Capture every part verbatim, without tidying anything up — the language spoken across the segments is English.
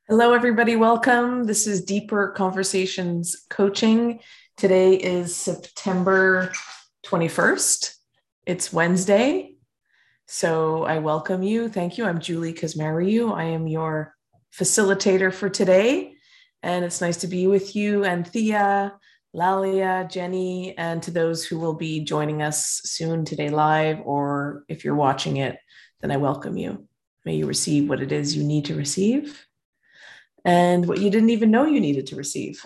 Hello, everybody. Welcome. This is Deeper Conversations Coaching. Today is September twenty-first. It's Wednesday. So I welcome you. Thank you. I'm Julie Kazmariu. I am your facilitator for today. And it's nice to be with you and Thea, Lalia, Jenny, and to those who will be joining us soon today live, or if you're watching it, then I welcome you. May you receive what it is you need to receive and what you didn't even know you needed to receive.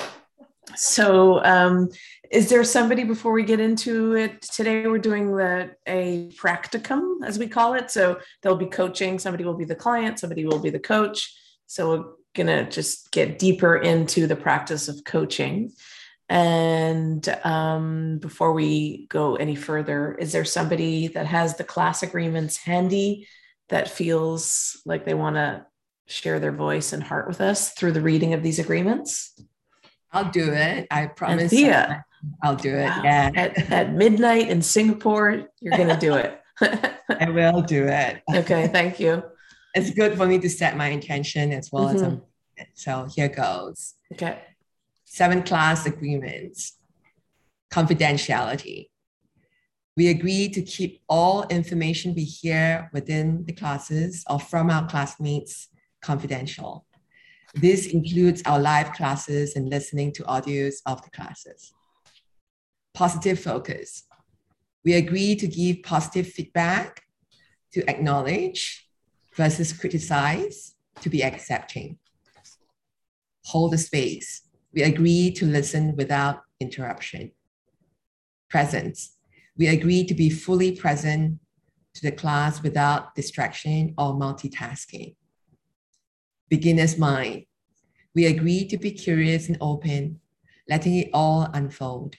So um, is there somebody, before we get into it, today we're doing the a practicum, as we call it. So there'll be coaching. Somebody will be the client, somebody will be the coach. So we're gonna just get deeper into the practice of coaching. And um, before we go any further, is there somebody that has the class agreements handy that feels like they wanna share their voice and heart with us through the reading of these agreements? I'll do it. I promise. And Thea, I'll do it. wow. Yeah. At, at midnight in Singapore, you're going to do it. I will do it. Okay. Thank you. It's good for me to set my intention as well. Mm-hmm. as a, so here goes. Okay. Seven class agreements. Confidentiality. We agree to keep all information we hear within the classes or from our classmates confidential. This includes our live classes and listening to audios of the classes. Positive focus. We agree to give positive feedback, to acknowledge versus criticize, to be accepting. Hold the space. We agree to listen without interruption. Presence. We agree to be fully present to the class without distraction or multitasking. Beginner's mind. We agree to be curious and open, letting it all unfold.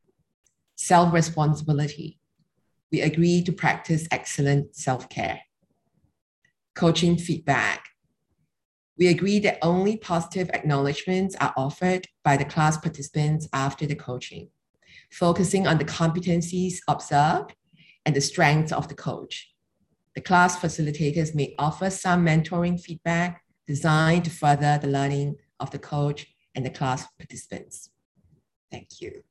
Self-responsibility. We agree to practice excellent self-care. Coaching feedback. We agree that only positive acknowledgements are offered by the class participants after the coaching, focusing on the competencies observed and the strengths of the coach. The class facilitators may offer some mentoring feedback designed to further the learning of the coach and the class participants. Thank you.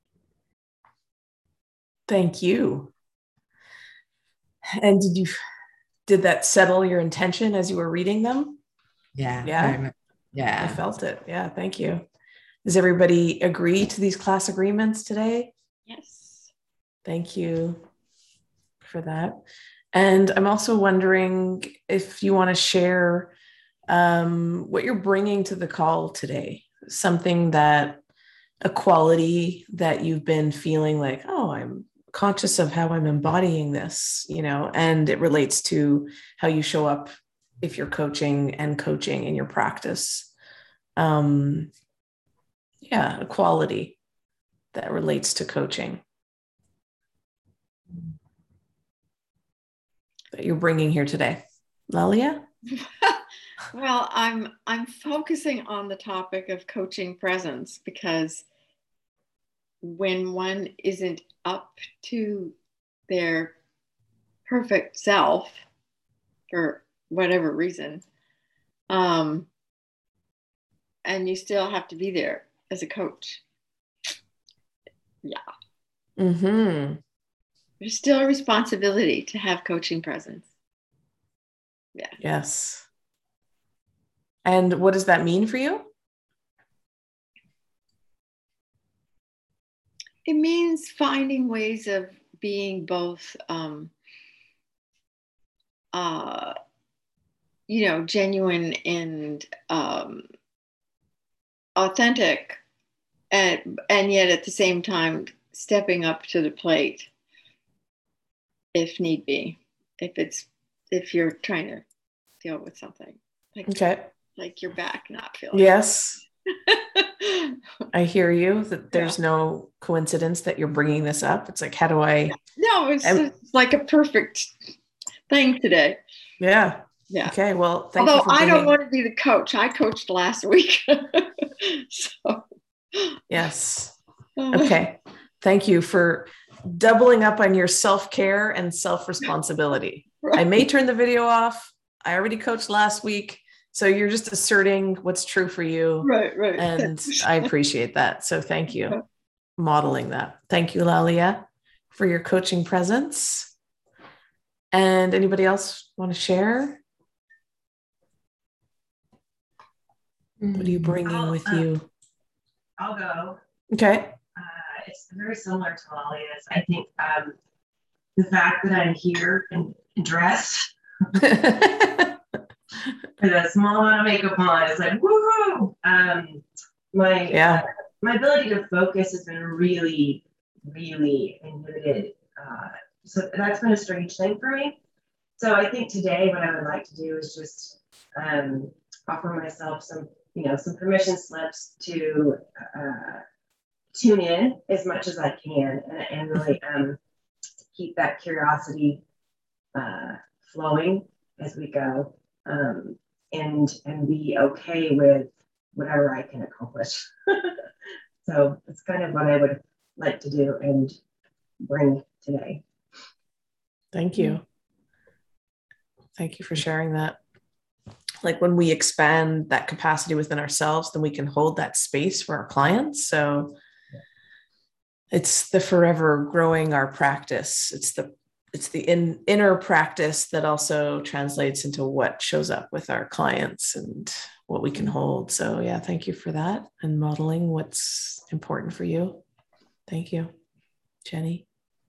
Thank you. And did you, did that settle your intention as you were reading them? Yeah. Yeah. Yeah. I felt it. Yeah. Thank you. Does everybody agree to these class agreements today? Yes. Thank you for that. And I'm also wondering if you want to share um, what you're bringing to the call today, something that, a quality that you've been feeling like, oh, I'm conscious of how I'm embodying this, you know, and it relates to how you show up if you're coaching and coaching in your practice. Um, yeah, a quality that relates to coaching that you're bringing here today. Lalia? Well, I'm I'm focusing on the topic of coaching presence, because when one isn't up to their perfect self for whatever reason, um, and you still have to be there as a coach. Yeah. Mm-hmm. There's still a responsibility to have coaching presence. Yeah. Yes. And what does that mean for you? It means finding ways of being both, um, uh, you know, genuine and um, authentic, and and yet at the same time stepping up to the plate if need be. If it's if you're trying to deal with something like okay, like your back not feeling. Yes. I hear you, that there's yeah. no coincidence that you're bringing this up. It's like, how do I? No, it's I'm, like a perfect thing today. Yeah. Yeah. Okay. Well, thank Although you for bringing... I don't want to be the coach. I coached last week. so. Yes. Okay. Thank you for doubling up on your self-care and self-responsibility. Right. I may turn the video off. I already coached last week. So you're just asserting what's true for you. Right, right. And I appreciate that. So thank you modeling that. Thank you, Lalia, for your coaching presence. And anybody else want to share? What are you bringing I'll, with um, you? I'll go. Okay. Uh, it's very similar to Lalia's. I think um, the fact that I'm here and dressed with a small amount of makeup on is like, woohoo! Um, my Yeah. uh, my ability to focus has been really, really inhibited. Uh, so that's been a strange thing for me. So I think today what I would like to do is just um, offer myself some, you know, some permission slips to uh, tune in as much as I can and, and really um, keep that curiosity uh, flowing as we go, um, and and be okay with whatever I can accomplish. So that's kind of what I would like to do and bring today. Thank you. Thank you for sharing that. Like when we expand that capacity within ourselves, then we can hold that space for our clients. So it's the forever growing our practice. It's the it's the in, inner practice that also translates into what shows up with our clients and what we can hold. So yeah, thank you for that and modeling what's important for you. Thank you, Jenny.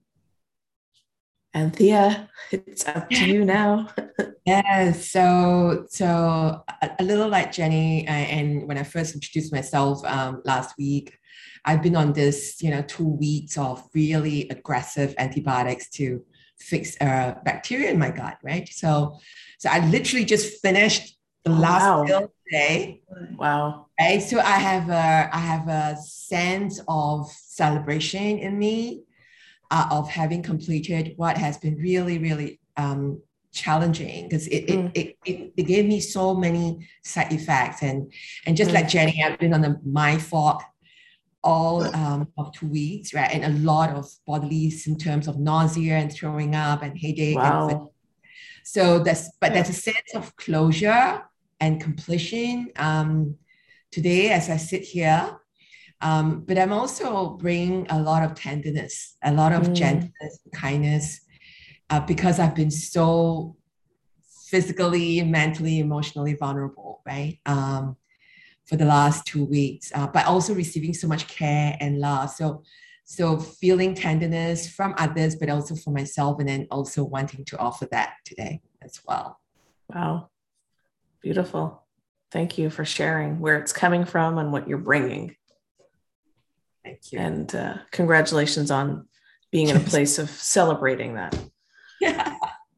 And Thea, it's up to you now. Yes, so so a, a little like Jenny, uh, and when I first introduced myself um, last week, I've been on this, you know, two weeks of really aggressive antibiotics to fix uh, bacteria in my gut, right? So, so I literally just finished the Oh, last wow. pill today. Wow. Right, so I have a I have a sense of celebration in me, uh, of having completed what has been really, really um, challenging because it, Mm. it, it, it gave me so many side effects. And, and just Mm. like Jenny, I've been on the MindFog all um, of two weeks, right? And a lot of bodily symptoms of nausea and throwing up and headache. Wow. And so that's, but there's a sense of closure and completion um, today as I sit here. Um, but I'm also bringing a lot of tenderness, a lot of Mm. gentleness, kindness, uh, because I've been so physically, mentally, emotionally vulnerable, right? Um, for the last two weeks, uh, but also receiving so much care and love. So, so feeling tenderness from others, but also for myself, and then also wanting to offer that today as well. Wow. Beautiful. Thank you for sharing where it's coming from and what you're bringing. Thank you. And uh, congratulations on being in a place of celebrating that. Yeah.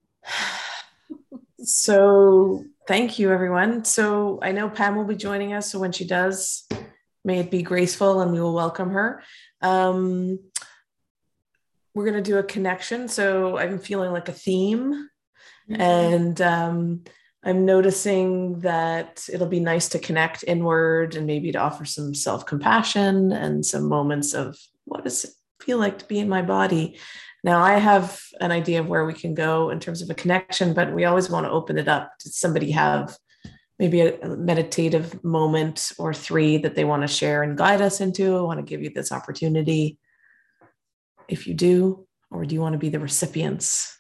So thank you, everyone. So I know Pam will be joining us. So when she does, may it be graceful and we will welcome her. Um, we're going to do a connection. So I'm feeling like a theme. Mm-hmm. And um, I'm noticing that it'll be nice to connect inward and maybe to offer some self-compassion and some moments of what does it feel like to be in my body. Now, I have an idea of where we can go in terms of a connection, but we always want to open it up. Does somebody have maybe a meditative moment or three that they want to share and guide us into? I want to give you this opportunity. If you do, or do you want to be the recipients?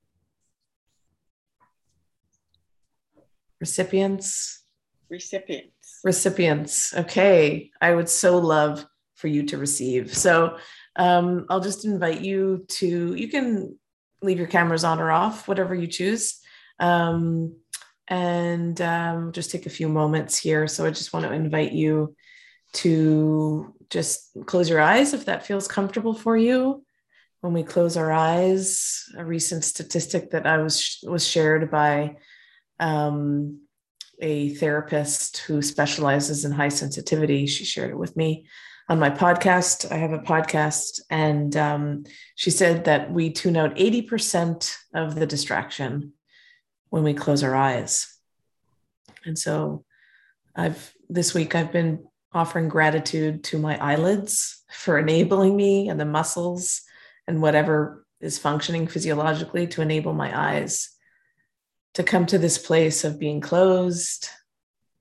Recipients? Recipients. Recipients. Okay. I would so love for you to receive. So um, I'll just invite you to, you can leave your cameras on or off, whatever you choose. Um, and um, just take a few moments here. So I just want to invite you to just close your eyes if that feels comfortable for you. When we close our eyes, a recent statistic that I was was shared by um, a therapist who specializes in high sensitivity. She shared it with me on my podcast. I have a podcast, and um, she said that we tune out eighty percent of the distraction when we close our eyes. And so I've this week I've been offering gratitude to my eyelids for enabling me and the muscles and whatever is functioning physiologically to enable my eyes to come to this place of being closed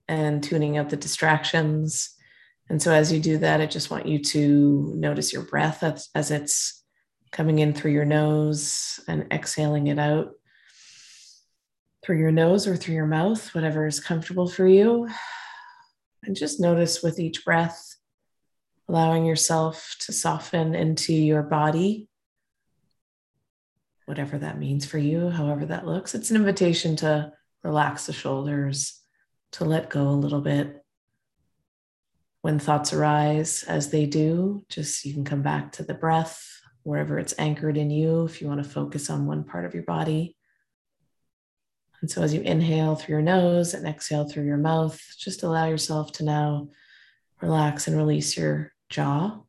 and tuning out the distractions. And so as you do that, I just want you to notice your breath as, as it's coming in through your nose and exhaling it out through your nose or through your mouth, whatever is comfortable for you. And just notice with each breath, allowing yourself to soften into your body, whatever that means for you, however that looks. It's an invitation to relax the shoulders, to let go a little bit. When thoughts arise, as they do, just you can come back to the breath, wherever it's anchored in you, if you want to focus on one part of your body. And so as you inhale through your nose and exhale through your mouth, just allow yourself to now relax and release your jaw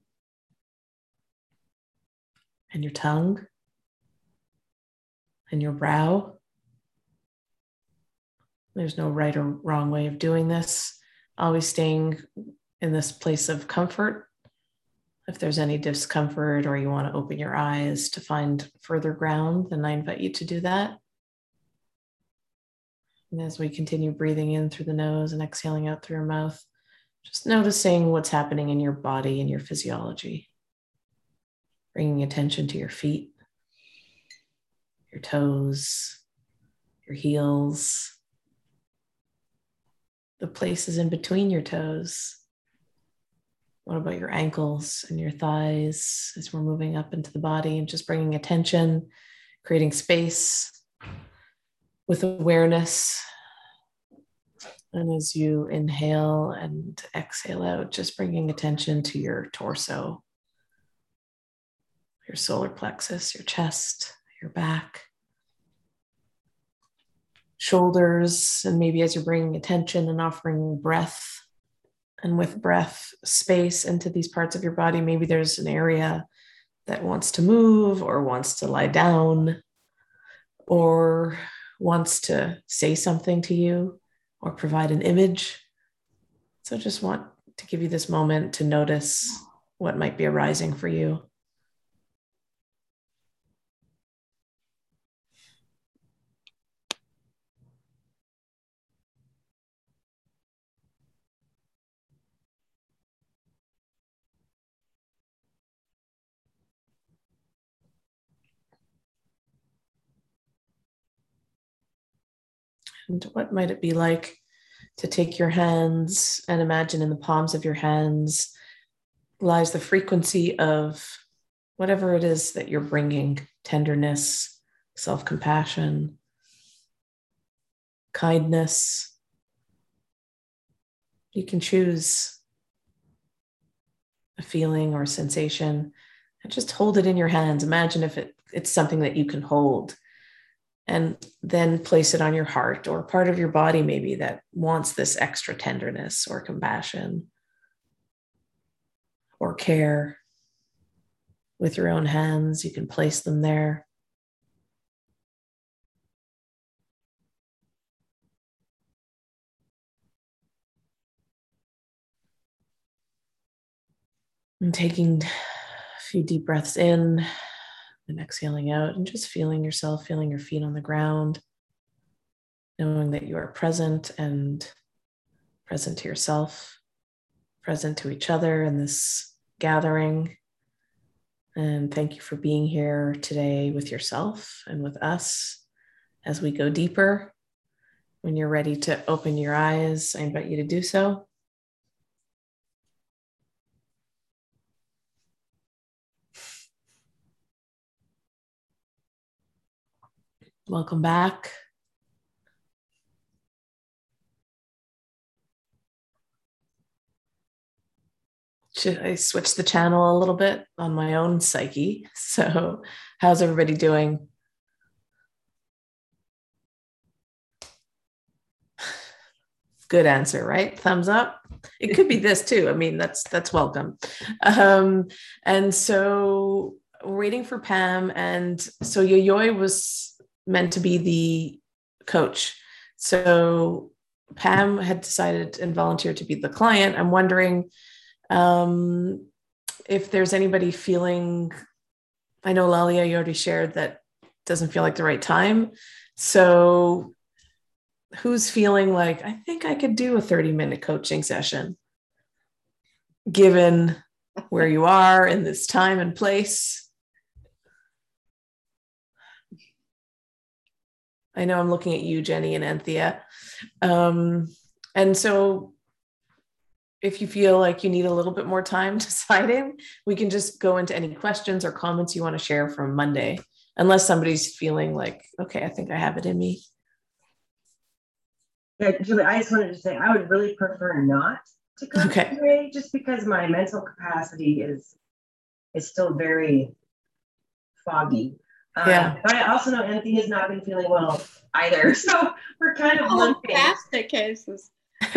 and your tongue and your brow. There's no right or wrong way of doing this. Always staying in this place of comfort. If there's any discomfort or you want to open your eyes to find further ground, then I invite you to do that. And as we continue breathing in through the nose and exhaling out through your mouth, just noticing what's happening in your body and your physiology. Bringing attention to your feet, your toes, your heels, the places in between your toes. What about your ankles and your thighs as we're moving up into the body, and just bringing attention, creating space with awareness. And as you inhale and exhale out, just bringing attention to your torso, your solar plexus, your chest, your back, shoulders, and maybe as you're bringing attention and offering breath, and with breath, space into these parts of your body, maybe there's an area that wants to move or wants to lie down or wants to say something to you or provide an image. So just want to give you this moment to notice what might be arising for you. And what might it be like to take your hands and imagine in the palms of your hands lies the frequency of whatever it is that you're bringing: tenderness, self-compassion, kindness. You can choose a feeling or a sensation and just hold it in your hands. Imagine if it, it's something that you can hold. And then place it on your heart or part of your body maybe that wants this extra tenderness or compassion or care. With your own hands, you can place them there. And taking a few deep breaths in and exhaling out, and just feeling yourself, feeling your feet on the ground, knowing that you are present and present to yourself, present to each other in this gathering. And thank you for being here today with yourself and with us as we go deeper. When you're ready to open your eyes, I invite you to do so. Welcome back. Should I switch the channel a little bit on my own psyche? So how's everybody doing? Good answer, right? Thumbs up. It could be this too. I mean, that's that's welcome. Um, and so we're waiting for Pam. And so Yoyoy was meant to be the coach. So Pam had decided and volunteered to be the client. I'm wondering um, if there's anybody feeling, I know Lalia, you already shared that doesn't feel like the right time. So who's feeling like, I think I could do a thirty minute coaching session, given where you are in this time and place? I know I'm looking at you, Jenny and Anthea. Um, and so if you feel like you need a little bit more time deciding, we can just go into any questions or comments you want to share from Monday, unless somebody's feeling like, okay, I think I have it in me. Yeah, Julie, I just wanted to say I would really prefer not to coach Okay. today, just because my mental capacity is is still very foggy. Yeah. Um, but I also know Anthony has not been feeling well either, so we're kind of Oh, limping. basket cases.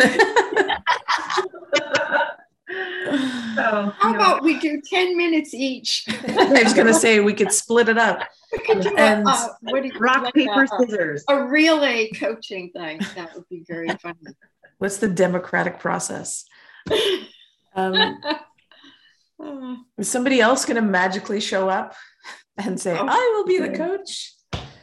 So, How you know, about we do ten minutes each? I was going to say we could split it up. We could do And- a, uh, what do you, rock, like paper, a, scissors. a relay coaching thing. That would be very funny. What's the democratic process? Um, Uh, is somebody else going to magically show up and say, Oh, I will be the okay. coach?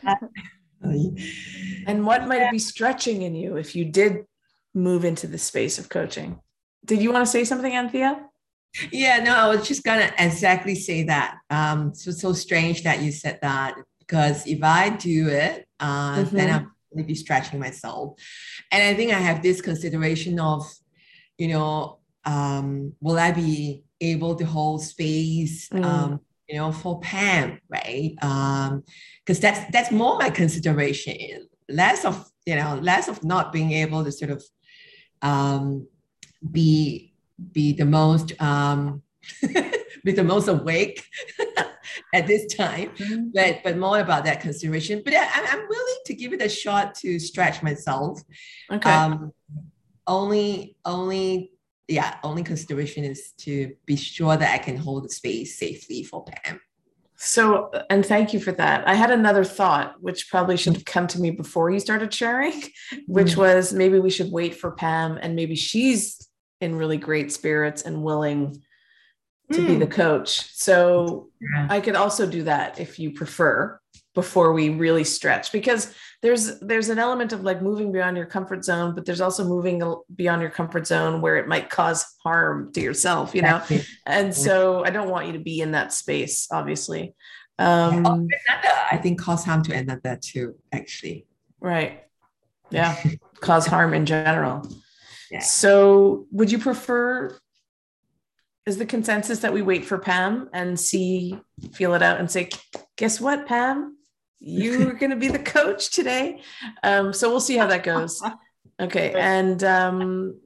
And what might be stretching in you if you did move into the space of coaching? Did you want to say something, Anthea? Yeah, no, I was just gonna exactly say that. Um, so so strange that you said that, because if I do it, uh, then Mhm. I'm going to be stretching myself, and I think I have this consideration of, you know, um, will I be able to hold space, Mm. um, you know, for Pam, right? Um, because that's that's more my consideration, less of you know, less of not being able to sort of um, be be the most um, be the most awake at this time, Mhm. but but more about that consideration. But I, I'm willing to give it a shot to stretch myself. Okay. Um, only only yeah, only consideration is to be sure that I can hold the space safely for Pam. So, and thank you for that. I had another thought, which probably should have come to me before you started sharing, which Mm. was maybe we should wait for Pam, and maybe she's in really great spirits and willing to be the Mm. coach. So Yeah. I could also do that if you prefer, before we really stretch, because there's there's an element of like moving beyond your comfort zone, but there's also moving beyond your comfort zone where it might cause harm to yourself, you know. Exactly. And so I don't want you to be in that space, obviously. Yeah. Um, Oh, another, I think, cause harm to another too, actually. right. Yeah. Cause harm in general. Yeah. So would you prefer, is the consensus that we wait for Pam and see, feel it out and say, guess what, Pam? You're going to be the coach today. Um, so we'll see how that goes. Okay. And um,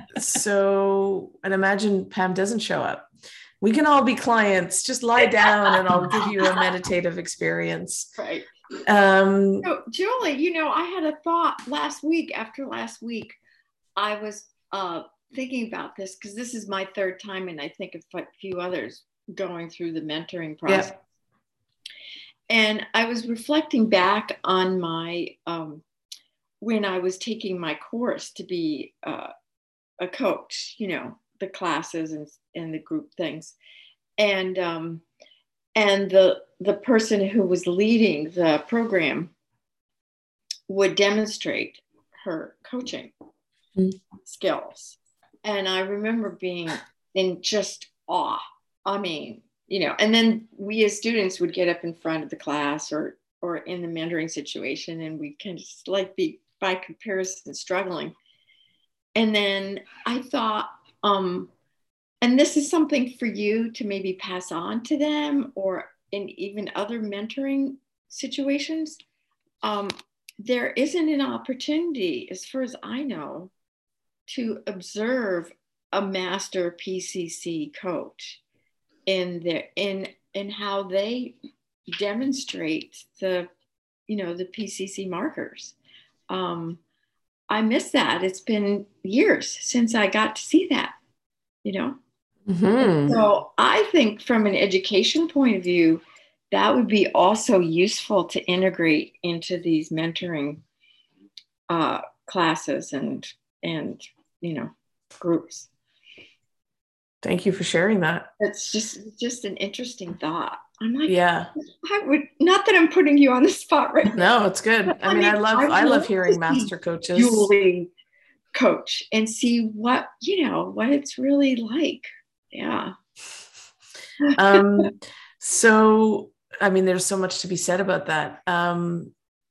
so, and imagine Pam doesn't show up. We can all be clients. Just lie down and I'll give you a meditative experience. right. Um, So, Julie, you know, I had a thought last week. After last week, I was uh, thinking about this because this is my third time, and I think of a few others going through the mentoring process. yeah. And I was reflecting back on my, um, when I was taking my course to be uh, a coach, you know, the classes and, and the group things. And, um, and the, the person who was leading the program would demonstrate her coaching Mm. skills. And I remember being in just awe. I mean, you know, and then we as students would get up in front of the class or or in the mentoring situation, and we kind of like be by comparison struggling. And then I thought, um, and this is something for you to maybe pass on to them, or in even other mentoring situations. Um, there isn't an opportunity, as far as I know, to observe a master P C C coach in their in in how they demonstrate the, you know, the P C C markers. Um, I miss that. It's been years since I got to see that, you know. Mhm. So I think from an education point of view, that would be also useful to integrate into these mentoring uh, classes and and you know, groups. Thank you for sharing that. It's just just an interesting thought. I'm like, Yeah. I would, not that I'm putting you on the spot right now. No, it's good. But I mean, I love, I I love love hearing to master see coaches. Julie coach and see what, you know, what it's really like. Yeah. Um, so, I mean, there's so much to be said about that. Um,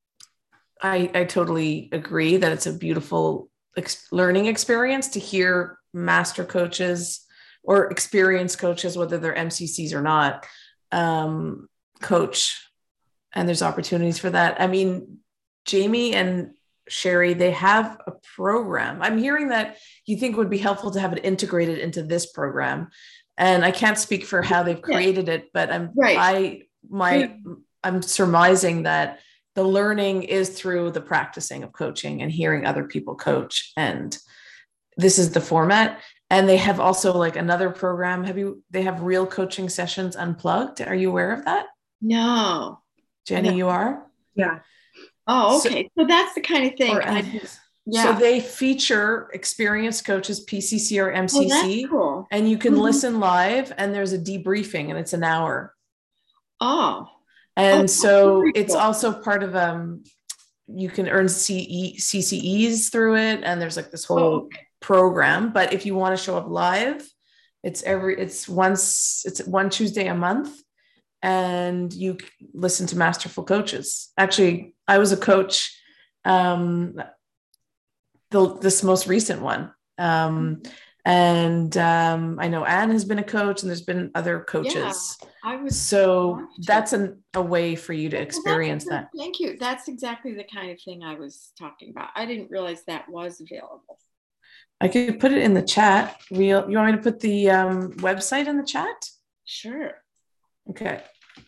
I, I totally agree that it's a beautiful ex- learning experience to hear master coaches or experienced coaches, whether they're M C Cs or not, um, coach. And there's opportunities for that. I mean, Jamie and Sherry, they have a program. I'm hearing that you think would be helpful to have it integrated into this program. And I can't speak for how they've created it, but I'm right. I my I'm surmising that the learning is through the practicing of coaching and hearing other people coach. And this is the format. And they have also like another program. Have you, they have real coaching sessions unplugged. Are you aware of that? No. Jenny, no. you are? Yeah. Oh, okay. So, so that's the kind of thing. Or, I, yeah. So they feature experienced coaches, P C C or M C C, oh, that's cool. And you can mm-hmm. listen live and there's a debriefing and it's an hour. Oh. And oh, so cool. it's also part of, um, you can earn C E, C C Es through it. And there's like this whole oh, okay. program, but if you want to show up live, it's every, it's once, it's one Tuesday a month. And you listen to masterful coaches. Actually, I was a coach, um, the, this most recent one. Um, and um, I know Anne has been a coach and there's been other coaches. Yeah, I was so that's an, a way for you to experience well, that. Thank you. That's exactly the kind of thing I was talking about. I didn't realize that was available. I could put it in the chat. Real, you want me to put the um, website in the chat? Sure. Okay.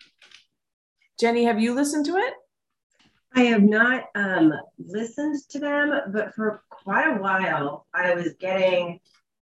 Jenny, have you listened to it? I have not um, listened to them, but for quite a while, I was getting,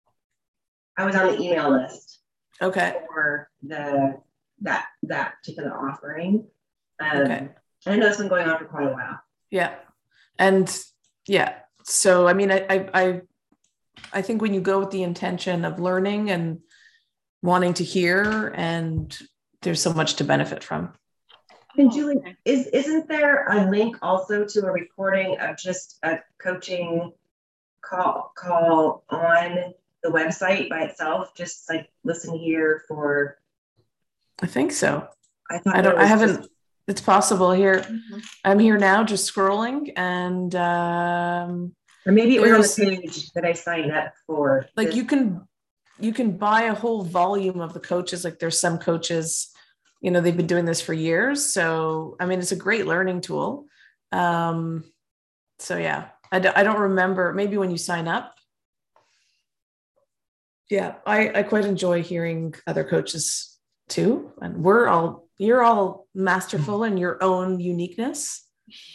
I was on the email list. Okay. For the that that particular offering. Um, okay. I know it's been going on for quite a while. Yeah, and yeah. So I mean, I I I, I think when you go with the intention of learning and wanting to hear, and there's so much to benefit from. And Julie, is, isn't there a link also to a recording of just a coaching call call on the website by itself? Just like listen here for. I think so. I thought I don't. I haven't. Just... It's possible here. Mm-hmm. I'm here now, just scrolling, and um, or maybe it was on the page that I signed up for. Like this. you can, you can buy a whole volume of the coaches. Like there's some coaches. You know, they've been doing this for years. So, I mean, it's a great learning tool. Um, so yeah, I, d- I don't remember, maybe when you sign up. Yeah, I, I quite enjoy hearing other coaches too. And we're all, you're all masterful in your own uniqueness.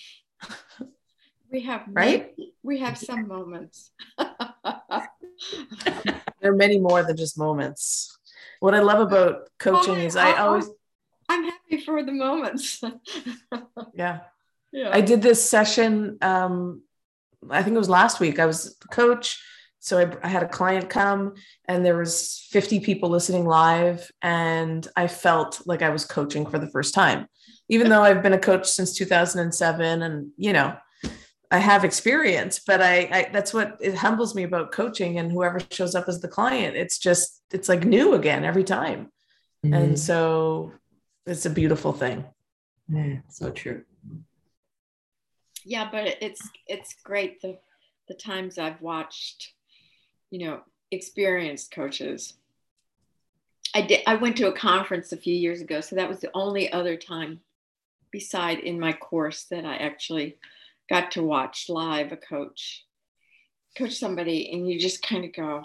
We have, right? Many, we have some moments. There are many more than just moments. What I love about coaching oh, is I, I always, I'm happy for the moments. yeah. Yeah. I did this session. Um, I think it was last week. I was the coach. So I, I had a client come and there was fifty people listening live. And I felt like I was coaching for the first time, even though I've been a coach since two thousand seven and, you know, I have experience, but I, I that's what it humbles me about coaching, and whoever shows up as the client, it's just, it's like new again every time. Mm-hmm. And so it's a beautiful thing. Yeah, so true. Yeah, but it's it's great the the times I've watched, you know, experienced coaches. I did I went to a conference a few years ago, so that was the only other time beside in my course that I actually got to watch live a coach coach somebody, and you just kind of go,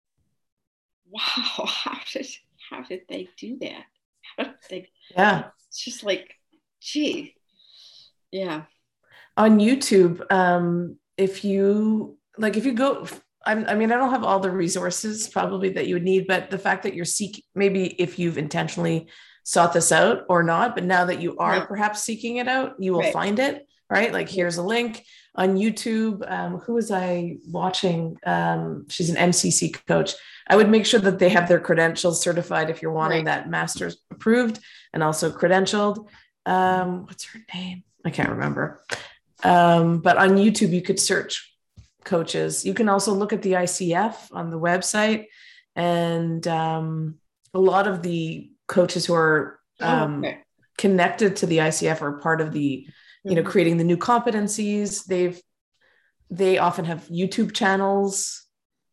wow, how did how did they do that? How did they yeah. It's just like, gee, yeah. On YouTube, um, if you like, if you go, I'm, I mean, I don't have all the resources probably that you would need, but the fact that you're seeking, maybe if you've intentionally sought this out or not, but now that you are right. perhaps seeking it out, you will right. find it, right? Like here's a link. on YouTube. Um, who was I watching? Um, she's an M C C coach. I would make sure that they have their credentials certified if you're wanting Right. that master's approved and also credentialed. Um, what's her name? I can't remember. Um, but on YouTube, you could search coaches. You can also look at the I C F on the website, and um, a lot of the coaches who are um, Oh, okay. connected to the I C F are part of the, you know, Mhm. creating the new competencies. They've, they often have YouTube channels.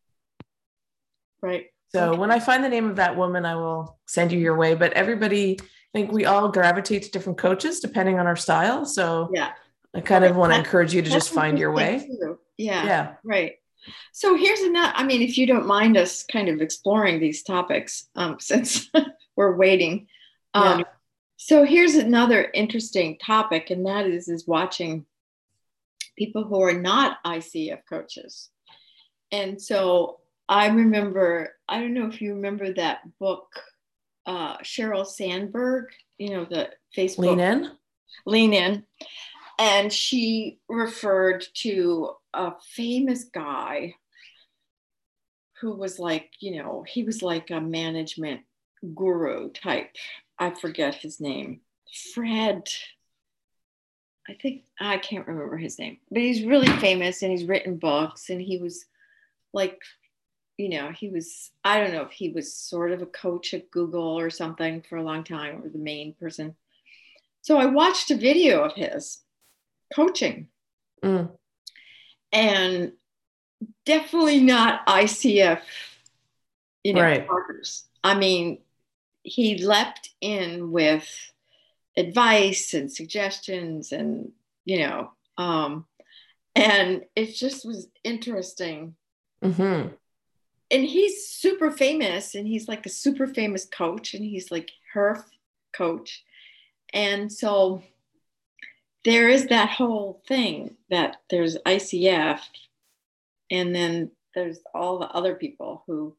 Right. So Okay. when I find the name of that woman, I will send you your way. But everybody, I think we all gravitate to different coaches depending on our style. So Yeah. I kind of Right. want to That- encourage you to That's just find your way. interesting too. Yeah. Yeah. Right. So here's another, I mean, if you don't mind us kind of exploring these topics, um, since we're waiting. Um, Yeah. So here's another interesting topic, and that is, is watching people who are not I C F coaches. And so I remember, I don't know if you remember that book, uh, Sheryl Sandberg, you know, the Facebook. Lean in. Lean In. And she referred to a famous guy who was like, you know, he was like a management guru type. I forget his name. Fred. I think, I can't remember his name, but he's really famous and he's written books, and he was like, you know, he was, I don't know if he was sort of a coach at Google or something for a long time, or the main person. So I watched a video of his coaching, Mm. and definitely not I C F, you know, Right. partners. I mean, he leapt in with advice and suggestions, and, you know, um, and it just was interesting. Mm-hmm. And he's super famous, and he's like a super famous coach, and he's like her coach. And so there is that whole thing that there's I C F, and then there's all the other people who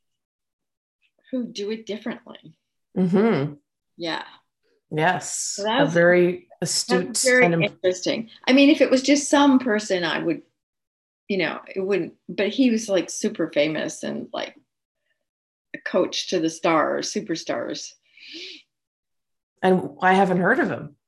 who do it differently. Mm-hmm. Yeah. Yes. So that a was- very astute That's very and im- interesting. I mean, if it was just some person, I would, you know, it wouldn't, but he was like super famous and like a coach to the stars, superstars. and I haven't heard of him.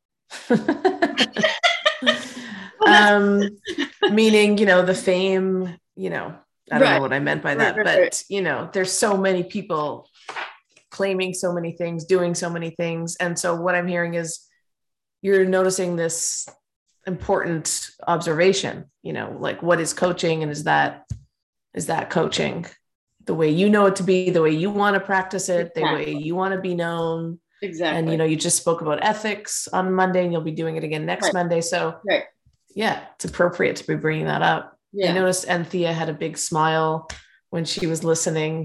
um, meaning, you know, the fame, you know, I don't Right. know what I meant by Right, that, right, but right. you know, there's so many people claiming so many things, doing so many things. And so what I'm hearing is you're noticing this important observation, you know, like what is coaching, and is that, is that coaching the way you know it to be, the way you want to practice it, the way Exactly. you want to be known. Exactly. And, you know, you just spoke about ethics on Monday, and you'll be doing it again next Right. Monday. So Right. yeah, it's appropriate to be bringing that up. Yeah. I noticed Anthea had a big smile when she was listening.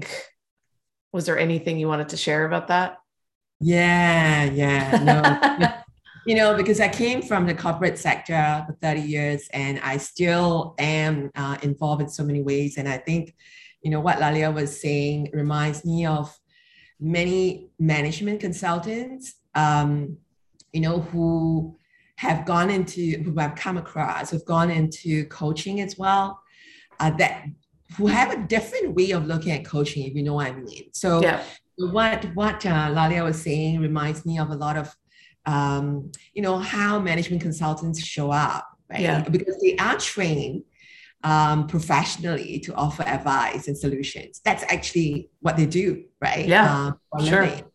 Was there anything you wanted to share about that? Yeah, yeah, no. You know, because I came from the corporate sector for thirty years, and I still am uh, involved in so many ways. And I think, you know, what Lalia was saying reminds me of many management consultants, um, you know, who have gone into, who I've come across, who've gone into coaching as well, uh, that who have a different way of looking at coaching, if you know what I mean. So Yeah. what what uh, Lalia was saying reminds me of a lot of, um, you know, how management consultants show up, right? Yeah. Because they are trained um, professionally to offer advice and solutions. That's actually what they do, right? Yeah, Um, for a sure. living.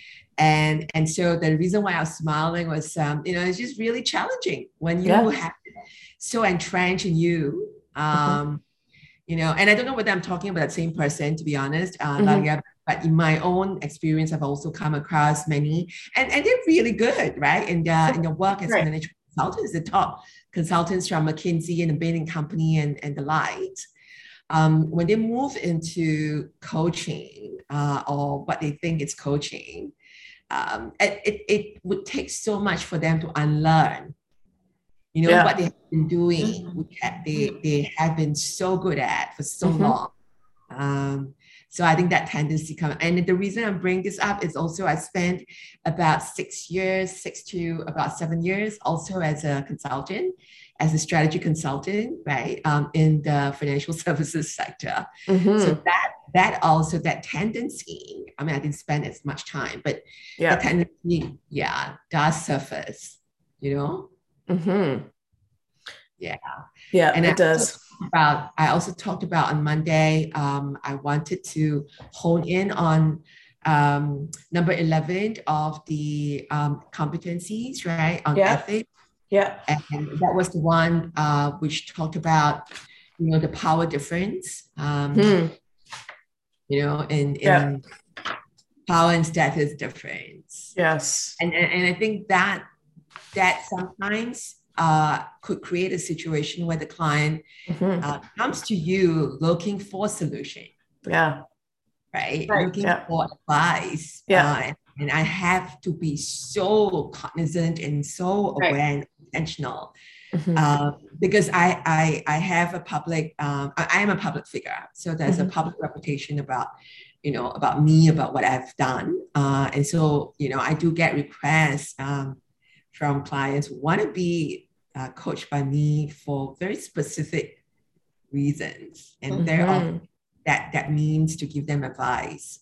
And and so the reason why I was smiling was, um, you know, it's just really challenging when you Yeah. have so entrenched in you. Um, you know, and I don't know whether I'm talking about that same person, to be honest, uh, Mhm. Lalia, but in my own experience, I've also come across many, and, and they're really good, right? In their, in their work as Right. management consultants, the top consultants from McKinsey and the Bain Company and, and the like. Um, when they move into coaching uh, or what they think is coaching, um, it, it, it would take so much for them to unlearn, you know, Yeah. what they have been doing, Mhm. which ha- they, they have been so good at for so Mhm. long. Um, so I think that tendency comes. And the reason I'm bringing this up is also I spent about six years, six to about seven years also as a consultant as a strategy consultant, right, um, in the financial services sector. Mm-hmm. So that that also, that tendency, I mean, I didn't spend as much time, but Yeah. the tendency, yeah, does surface, you know? Mm-hmm. Yeah. Yeah, And it I does. about, I also talked about on Monday, um, I wanted to hone in on um, number eleven of the um, competencies, right, on Yeah. ethics. Yeah. And that was the one uh, which talked about, you know, the power difference, um, Hmm. you know, in, Yeah. in power and status difference. Yes. And, and, and I think that that sometimes uh, could create a situation where the client Mm-hmm. uh, comes to you looking for a solution, Yeah. right? Right. Looking Yeah. for advice. Yeah. Uh, and, and I have to be so cognizant and so aware Right. and intentional. Mm-hmm. Uh, because I, I I have a public um, I, I am a public figure, so there's Mm-hmm. a public reputation about, you know, about me, about what I've done, uh, and so, you know, I do get requests um, from clients who want to be uh, coached by me for very specific reasons, and Mhm. there are Mm-hmm. that that means to give them advice,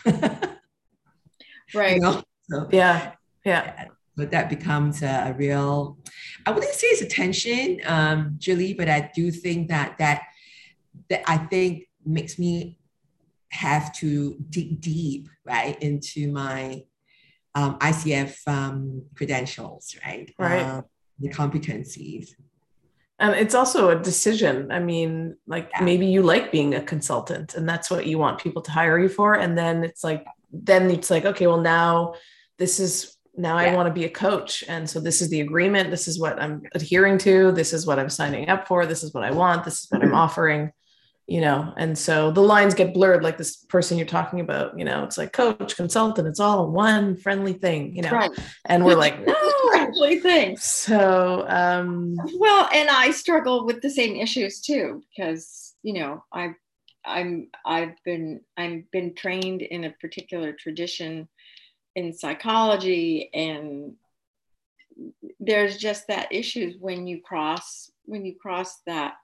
Right. you know. So Yeah. Yeah. yeah, but that becomes a, a real, I wouldn't say it's a tension, um, Julie, but I do think that that that I think makes me have to dig deep, right, into my um, I C F um, credentials, right, Right. uh, the competencies. And it's also a decision. I mean, like Yeah. maybe you like being a consultant and that's what you want people to hire you for. And then it's like, then it's like, okay, well now this is, now I Yeah. want to be a coach. And so this is the agreement. This is what I'm adhering to. This is what I'm signing up for. This is what I want. This is what I'm offering, you know? And so the lines get blurred, like this person you're talking about, you know, it's like coach, consultant, it's all one friendly thing, you know? Right. And we're like, no. Friendly things. So, um, Well, and I struggle with the same issues too, because, you know, I, I'm, I've been, I've been trained in a particular tradition in psychology, and there's just that issues when you cross, when you cross that,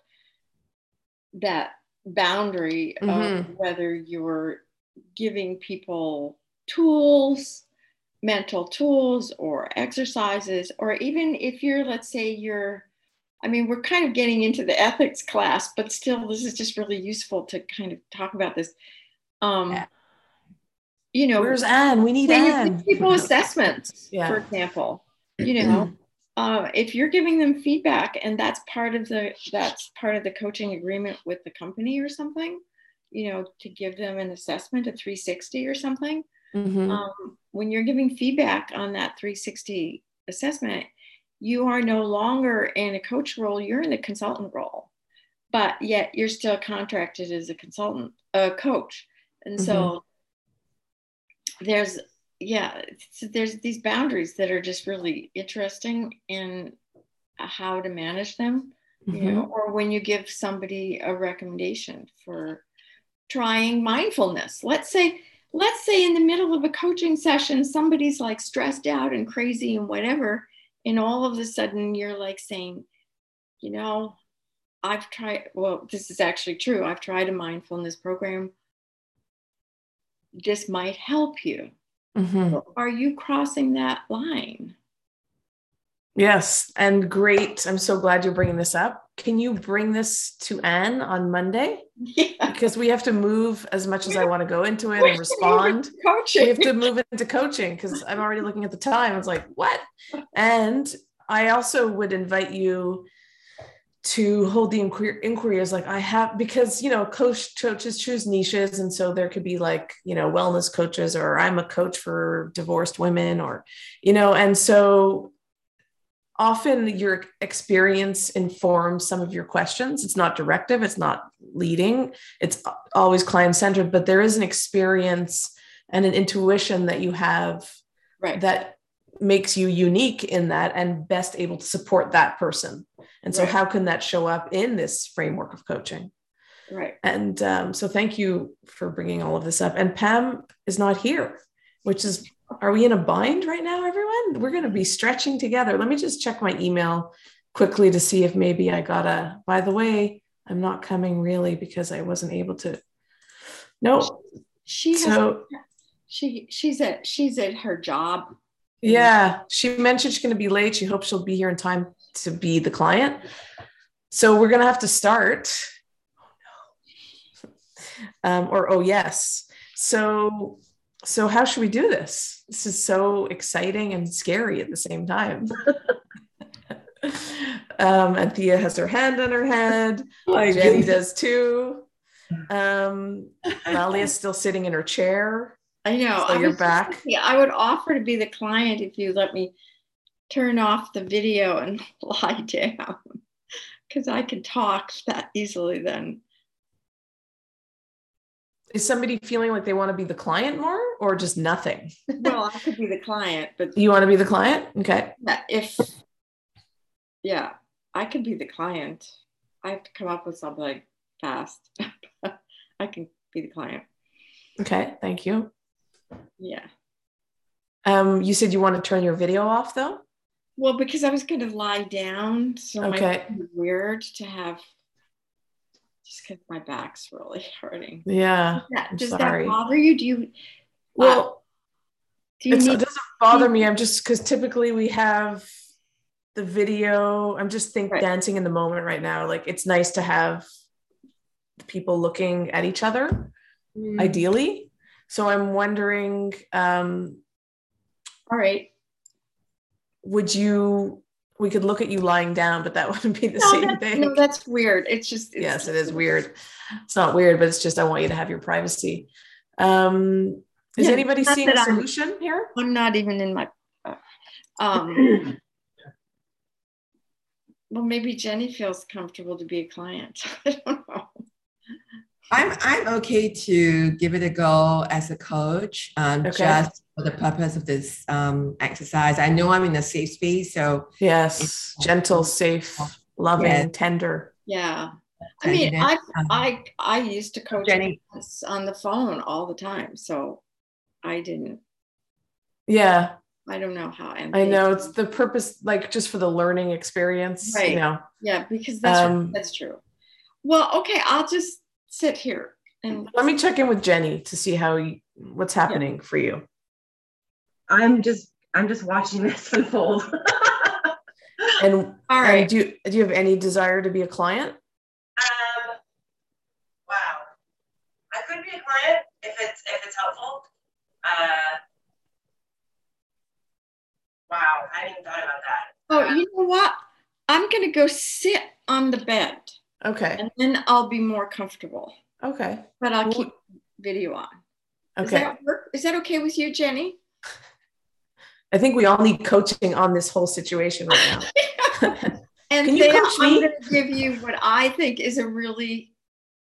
that boundary of Mhm. whether you're giving people tools, mental tools or exercises, or even if you're, let's say you're, I mean, we're kind of getting into the ethics class, but still, this is just really useful to kind of talk about this. Um, Yeah. You know, where's Anne? We need when you Anne. give people assessments, Yeah. for example, you know, uh, if you're giving them feedback and that's part of the, that's part of the coaching agreement with the company or something, you know, to give them an assessment, a three sixty or something. Mhm. Um, when you're giving feedback on that three sixty assessment, you are no longer in a coach role, you're in a consultant role, but yet you're still contracted as a consultant, a coach. And so there's, yeah, so there's these boundaries that are just really interesting in how to manage them, you know, or when you give somebody a recommendation for trying mindfulness. Let's say, let's say in the middle of a coaching session, somebody's like stressed out and crazy and whatever. And all of a sudden you're like saying, you know, I've tried, well, this is actually true. I've tried a mindfulness program. This might help you. Mhm. Are you crossing that line? Yes. And great. I'm so glad you're bringing this up. Can you bring this to Anne on Monday? Yeah. Because we have to move as much as I want to go into it We and have to move respond. into coaching. We have to move into coaching because I'm already looking at the time. It's like, what? And I also would invite you to hold the inquiry, inquiry as like I have, because, you know, coach coaches choose niches. And so there could be like, you know, wellness coaches, or I'm a coach for divorced women, or, you know, and so often your experience informs some of your questions. It's not directive. It's not leading. It's always client-centered, but there is an experience and an intuition that you have Right. that makes you unique in that and best able to support that person. And so Right. how can that show up in this framework of coaching? Right. And um, so thank you for bringing all of this up. And Pam is not here, which is, are we in a bind right now, everyone? We're going to be stretching together. Let me just check my email quickly to see if maybe I got a, by the way, I'm not coming really because I wasn't able to. No. She has, so she she's at she's at her job. Yeah, she mentioned she's going to be late. She hopes she'll be here in time to be the client. So we're going to have to start. Oh no. Um, or oh yes. So so how should we do this? This is so exciting and scary at the same time. um, and Thea has her hand on her head. Oh, Jenny does too. Um, Lalia's still sitting in her chair. I know. So I you're was back. Thinking, I would offer to be the client if you let me turn off the video and lie down, because I can talk that easily then. Is somebody feeling like they want to be the client more, or just nothing? Well, I could be the client, but you want to be the client? Okay. If yeah, I could be the client. I have to come up with something fast. I can be the client. Okay, thank you. Yeah. Um, you said you want to turn your video off though? Well, because I was going to lie down, so it okay. might be weird to have. Just because my back's really hurting. Yeah. Does that, does sorry. that bother you? Do you? Well, uh, do you it's, need, it doesn't bother me. I'm just because typically we have the video. I'm just think right. dancing in the moment right now. Like it's nice to have people looking at each other, mm. ideally. So I'm wondering. Um, All right. Would you? We could look at you lying down, but that wouldn't be the no, same thing. No, that's weird. It's just it's yes, it is weird. It's not weird, but it's just I want you to have your privacy. Um, is yeah, anybody seeing a solution I'm, here? I'm not even in my. Uh, um, well, maybe Jenny feels comfortable to be a client. I don't know. I'm I'm okay to give it a go as a coach, um, okay. just for the purpose of this um, exercise. I know I'm in a safe space, so yes, gentle, safe, loving, yes. tender. Yeah, I mean, I I I used to coach Jenny on the phone all the time, so I didn't. Yeah, I don't know how. I know it's the purpose, like just for the learning experience, right? You know, yeah, because that's um, that's true. Well, okay, I'll just sit here and let me check in with Jenny to see how you, what's happening yeah. for you. I'm just I'm just watching this unfold. and all right, and do you, do you have any desire to be a client? Um, wow, I could be a client if it's if it's helpful. Uh, wow, I hadn't even thought about that. Oh, uh, you know what? I'm gonna go sit on the bed. Okay. And then I'll be more comfortable. Okay. But I'll keep video on. Okay. Is that work? Is that okay with you, Jenny? I think we all need coaching on this whole situation right now. and Can you coach I'm me? going to give you what I think is a really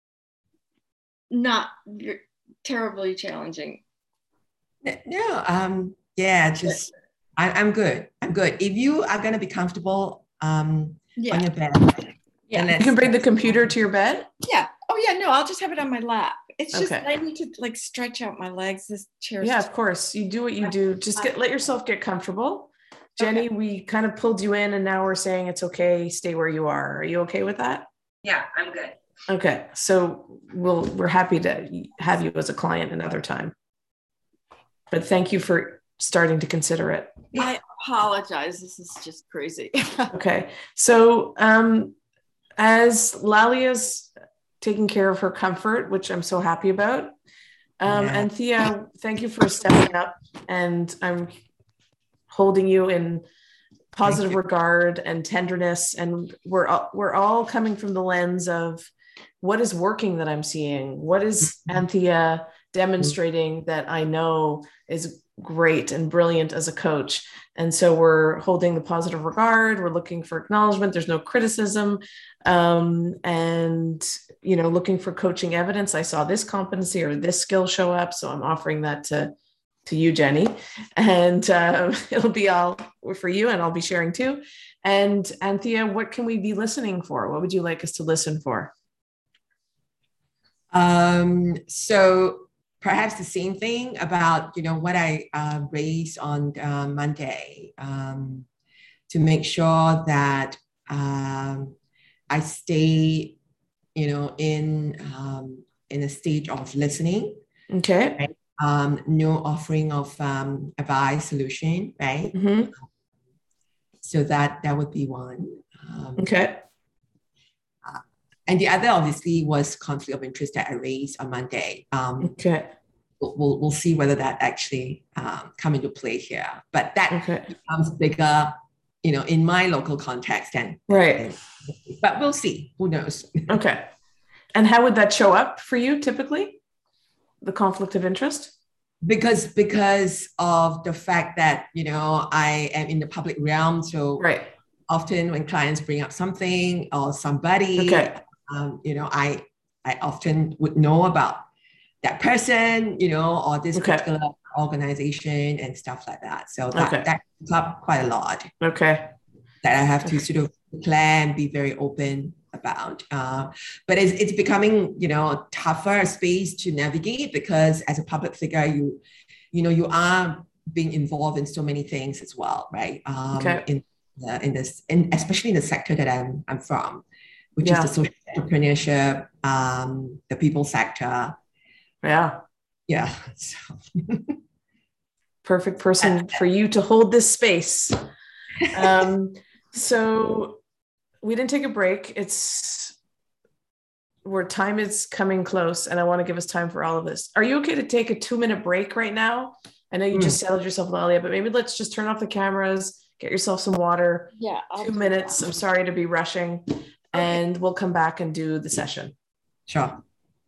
not terribly challenging. No, um, yeah, just I, I'm good. I'm good. If you are going to be comfortable um, yeah. on your bed. Yeah, you can bring the computer to your bed? Yeah. Oh, yeah, no, I'll just have it on my lap. It's just, okay. I need to like stretch out my legs. This chair. Yeah, of course. You do what you do. Just get, let yourself get comfortable. Jenny, okay. we kind of pulled you in and now we're saying it's okay. Stay where you are. Are you okay with that? Yeah, I'm good. Okay. So we'll, we're happy to have you as a client another time. But thank you for starting to consider it. I apologize. This is just crazy. Okay. So, um, as Lalia's taking care of her comfort, which I'm so happy about. Um, yeah. And Thea, thank you for stepping up, and I'm holding you in positive regard and tenderness. And we're all, we're all coming from the lens of what is working that I'm seeing. What is Anthea demonstrating that I know is great and brilliant as a coach. And so we're holding the positive regard. We're looking for acknowledgement. There's no criticism. Um, and, you know, looking for coaching evidence. I saw this competency or this skill show up. So I'm offering that to, to you, Jenny, and uh, it'll be all for you, and I'll be sharing too. And Anthea, what can we be listening for? What would you like us to listen for? Um, so perhaps the same thing about, you know, what I uh, raised on uh, Monday, um, to make sure that Um, I stay, you know, in um, in a stage of listening. Okay. Right? Um, no offering of um, advice, solution, right? Mm-hmm. So that that would be one. Um, Okay. uh, and the other, obviously, was conflict of interest that I raised on Monday. Um, Okay. we'll, we'll, we'll see whether that actually um, come into play here. But that Okay. becomes bigger, you know, in my local context. And, Right. and but we'll see. Who knows? Okay. And how would that show up for you typically? The conflict of interest? because because of the fact that you know I am in the public realm, so Right. often when clients bring up something or somebody, Okay. um, you know, I I often would know about that person, you know, or this Okay. particular organization and stuff like that. So that Okay. that comes up quite a lot Okay. that I have to Okay. sort of declare and be very open about. Uh, but it's, it's becoming, you know, a tougher space to navigate because as a public figure, you, you know, you are being involved in so many things as well, right? Um, Okay. in the, in this, in, especially in the sector that I'm, I'm from, which is the Yeah. social entrepreneurship, um, the people sector. Yeah. Yeah. So. Perfect person for you to hold this space. Um, so we didn't take a break. It's where time is coming close, and I want to give us time for all of this. Are you okay to take a two minute break right now? I know you mm. just settled yourself with Alia, but maybe let's just turn off the cameras, get yourself some water. Yeah. I'll two minutes. I'm sorry to be rushing, okay. And we'll come back and do the session. Sure.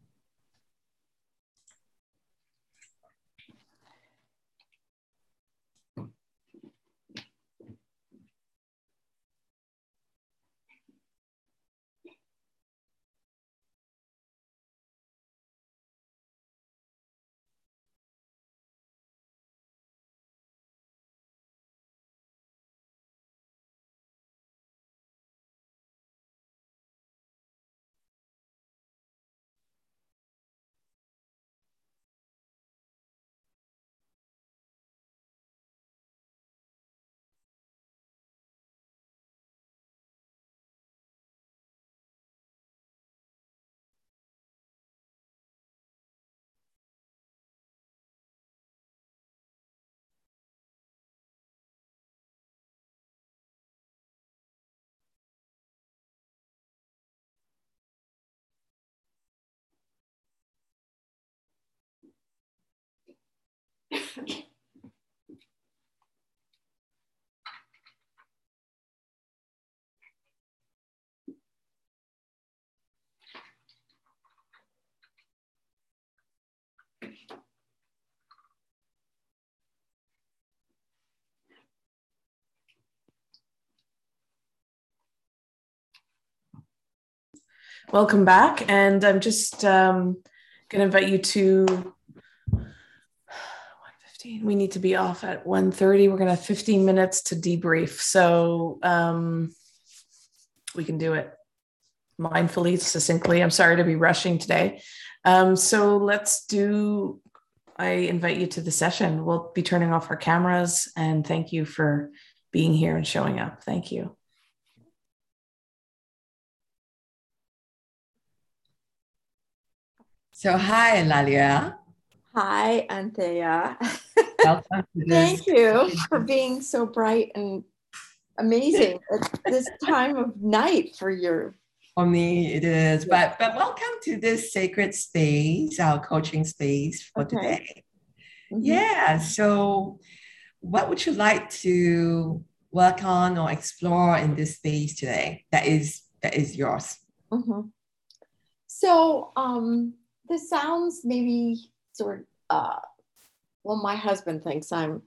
Welcome back. And I'm just um, going to invite you to one fifteen. We need to be off at one thirty. We're going to have fifteen minutes to debrief. So um, we can do it mindfully, succinctly. I'm sorry to be rushing today. Um, so let's do, I invite you to the session. We'll be turning off our cameras, and thank you for being here and showing up. Thank you. So hi, Lalia. Hi, Anthea. Welcome to this. Thank you for being so bright and amazing at this time of night for your. For me, it is. But but welcome to this sacred space, our coaching space for okay. today. Mm-hmm. Yeah. So, what would you like to work on or explore in this space today? That is that is yours. Mm-hmm. So, um. This sounds maybe sort of, uh, well, my husband thinks I'm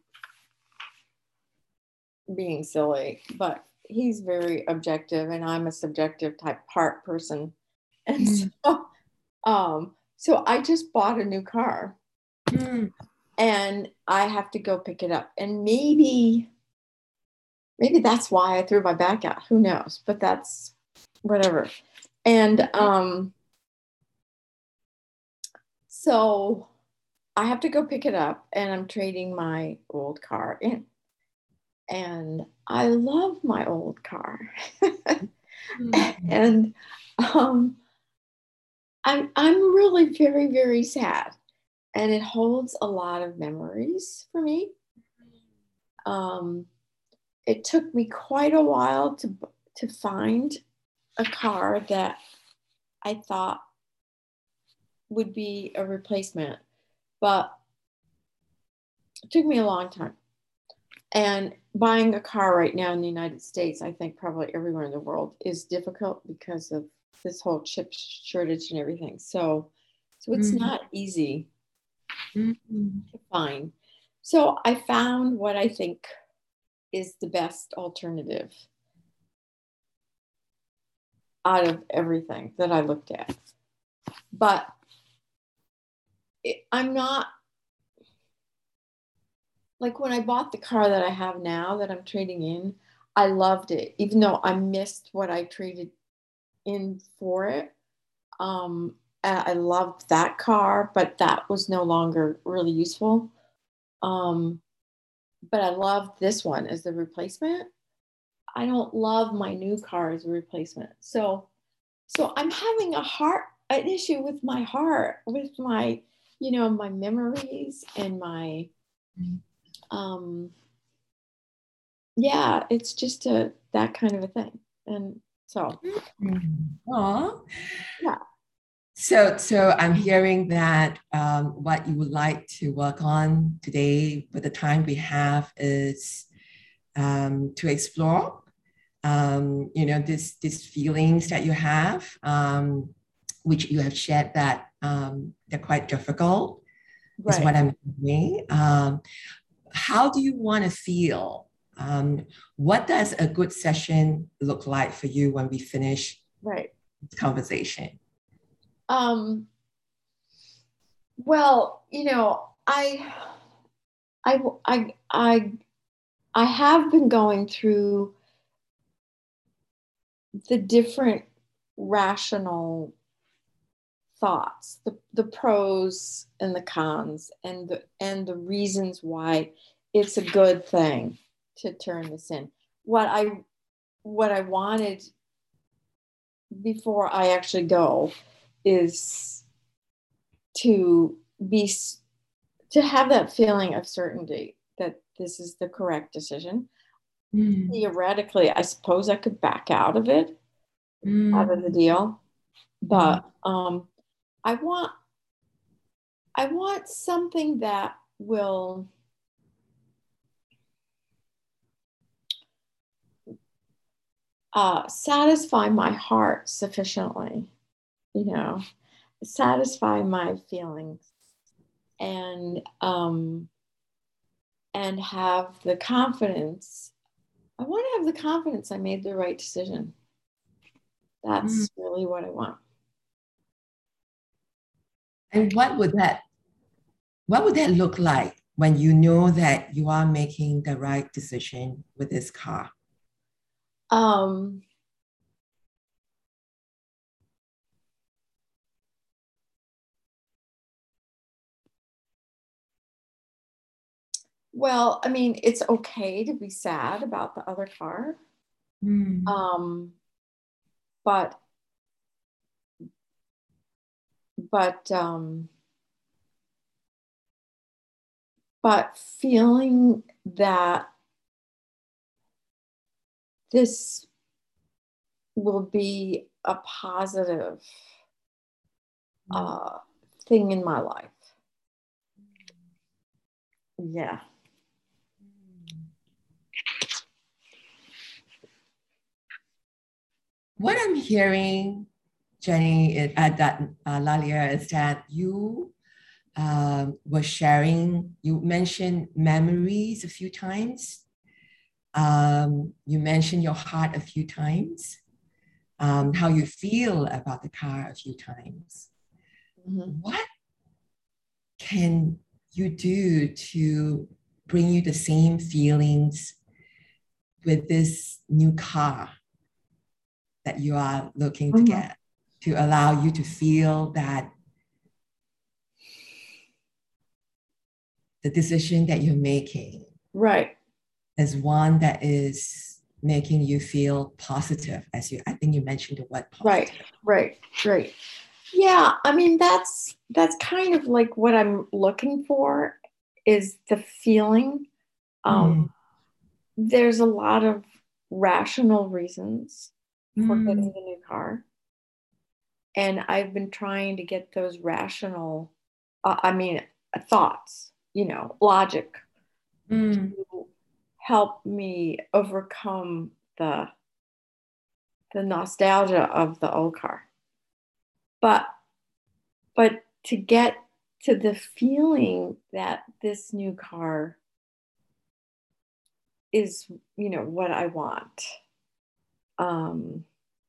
being silly, but he's very objective and I'm a subjective type part person. And mm. so, um, so I just bought a new car mm. and I have to go pick it up. And maybe, maybe that's why I threw my back out. Who knows? But that's whatever. And, um, so I have to go pick it up and I'm trading my old car in. And I love my old car. Mm. And um, I'm, I'm really very, very sad. And it holds a lot of memories for me. Um, it took me quite a while to, to find a car that I thought would be a replacement, but it took me a long time. And buying a car right now in the United States, I think probably everywhere in the world, is difficult because of this whole chip shortage and everything. So, so it's Mm. not easy Mm. to find. So I found what I think is the best alternative out of everything that I looked at. But it, I'm not, like when I bought the car that I have now that I'm trading in, I loved it, even though I missed what I traded in for it. Um, I loved that car, but that was no longer really useful. Um, but I loved this one as the replacement. I don't love my new car as a replacement. So, so I'm having a heart, an issue with my heart, with my, you know, my memories and my, um, yeah, it's just a, that kind of a thing. And so, Aw. yeah. So, so I'm hearing that um, what you would like to work on today with the time we have is um, to explore, um, you know, this these feelings that you have, um, which you have shared that um, they're quite difficult, is Right. what I'm hearing. Um, how do you want to feel? Um, what does a good session look like for you when we finish Right. this conversation? Um, well, you know, I, I, I, I, I have been going through the different rational thoughts, the, the pros and the cons, and the and the reasons why it's a good thing to turn this in. What I what I wanted before I actually go is to be to have that feeling of certainty that this is the correct decision. Mm. Theoretically, I suppose I could back out of it, Mm. out of the deal, but um, I want I want something that will uh, satisfy my heart sufficiently, you know, satisfy my feelings, and um, and have the confidence. I want to have the confidence I made the right decision. That's Mm. really what I want. And what would that what would that look like when you know that you are making the right decision with this car? Um, well, I mean, it's okay to be sad about the other car. Mm. Um, but but um, but feeling that this will be a positive uh, thing in my life. Yeah. What I'm hearing, Jenny, is, uh, that uh, Lalia, is that you um, were sharing. You mentioned memories a few times. Um, you mentioned your heart a few times. Um, how you feel about the car a few times. Mm-hmm. What can you do to bring you the same feelings with this new car that you are looking to Mm-hmm. get, to allow you to feel that the decision that you're making Right. as one that is making you feel positive, as you, I think you mentioned the word positive. Right, right, right. Yeah, I mean, that's that's kind of like what I'm looking for is the feeling. Um, Mm. there's a lot of rational reasons for Mm. getting the new car. And I've been trying to get those rational, uh, I mean, thoughts, you know, logic Mm. to help me overcome the the nostalgia of the old car. But but to get to the feeling that this new car is, you know, what I want. Um,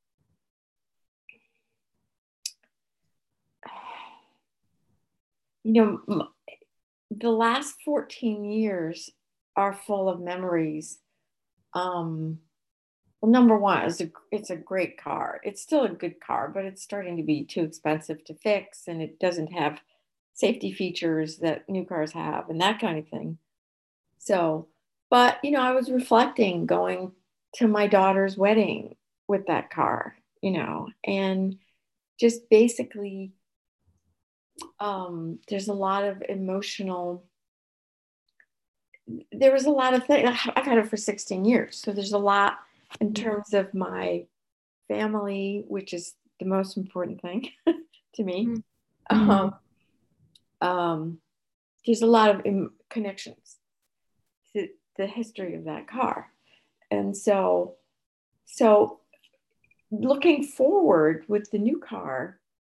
you know, m- the last fourteen years are full of memories. Um, well, number one, it's a, it's a great car. It's still a good car, but it's starting to be too expensive to fix, and it doesn't have safety features that new cars have, and that kind of thing. So, but you know, I was reflecting going to my daughter's wedding with that car, you know, and just basically, um, there's a lot of emotional. There was a lot of things. I've had it for sixteen years, so there's a lot in terms of my family, which is the most important thing to me. Mm. Um, um, there's a lot of im- connections to the history of that car, and so so looking forward with the new car,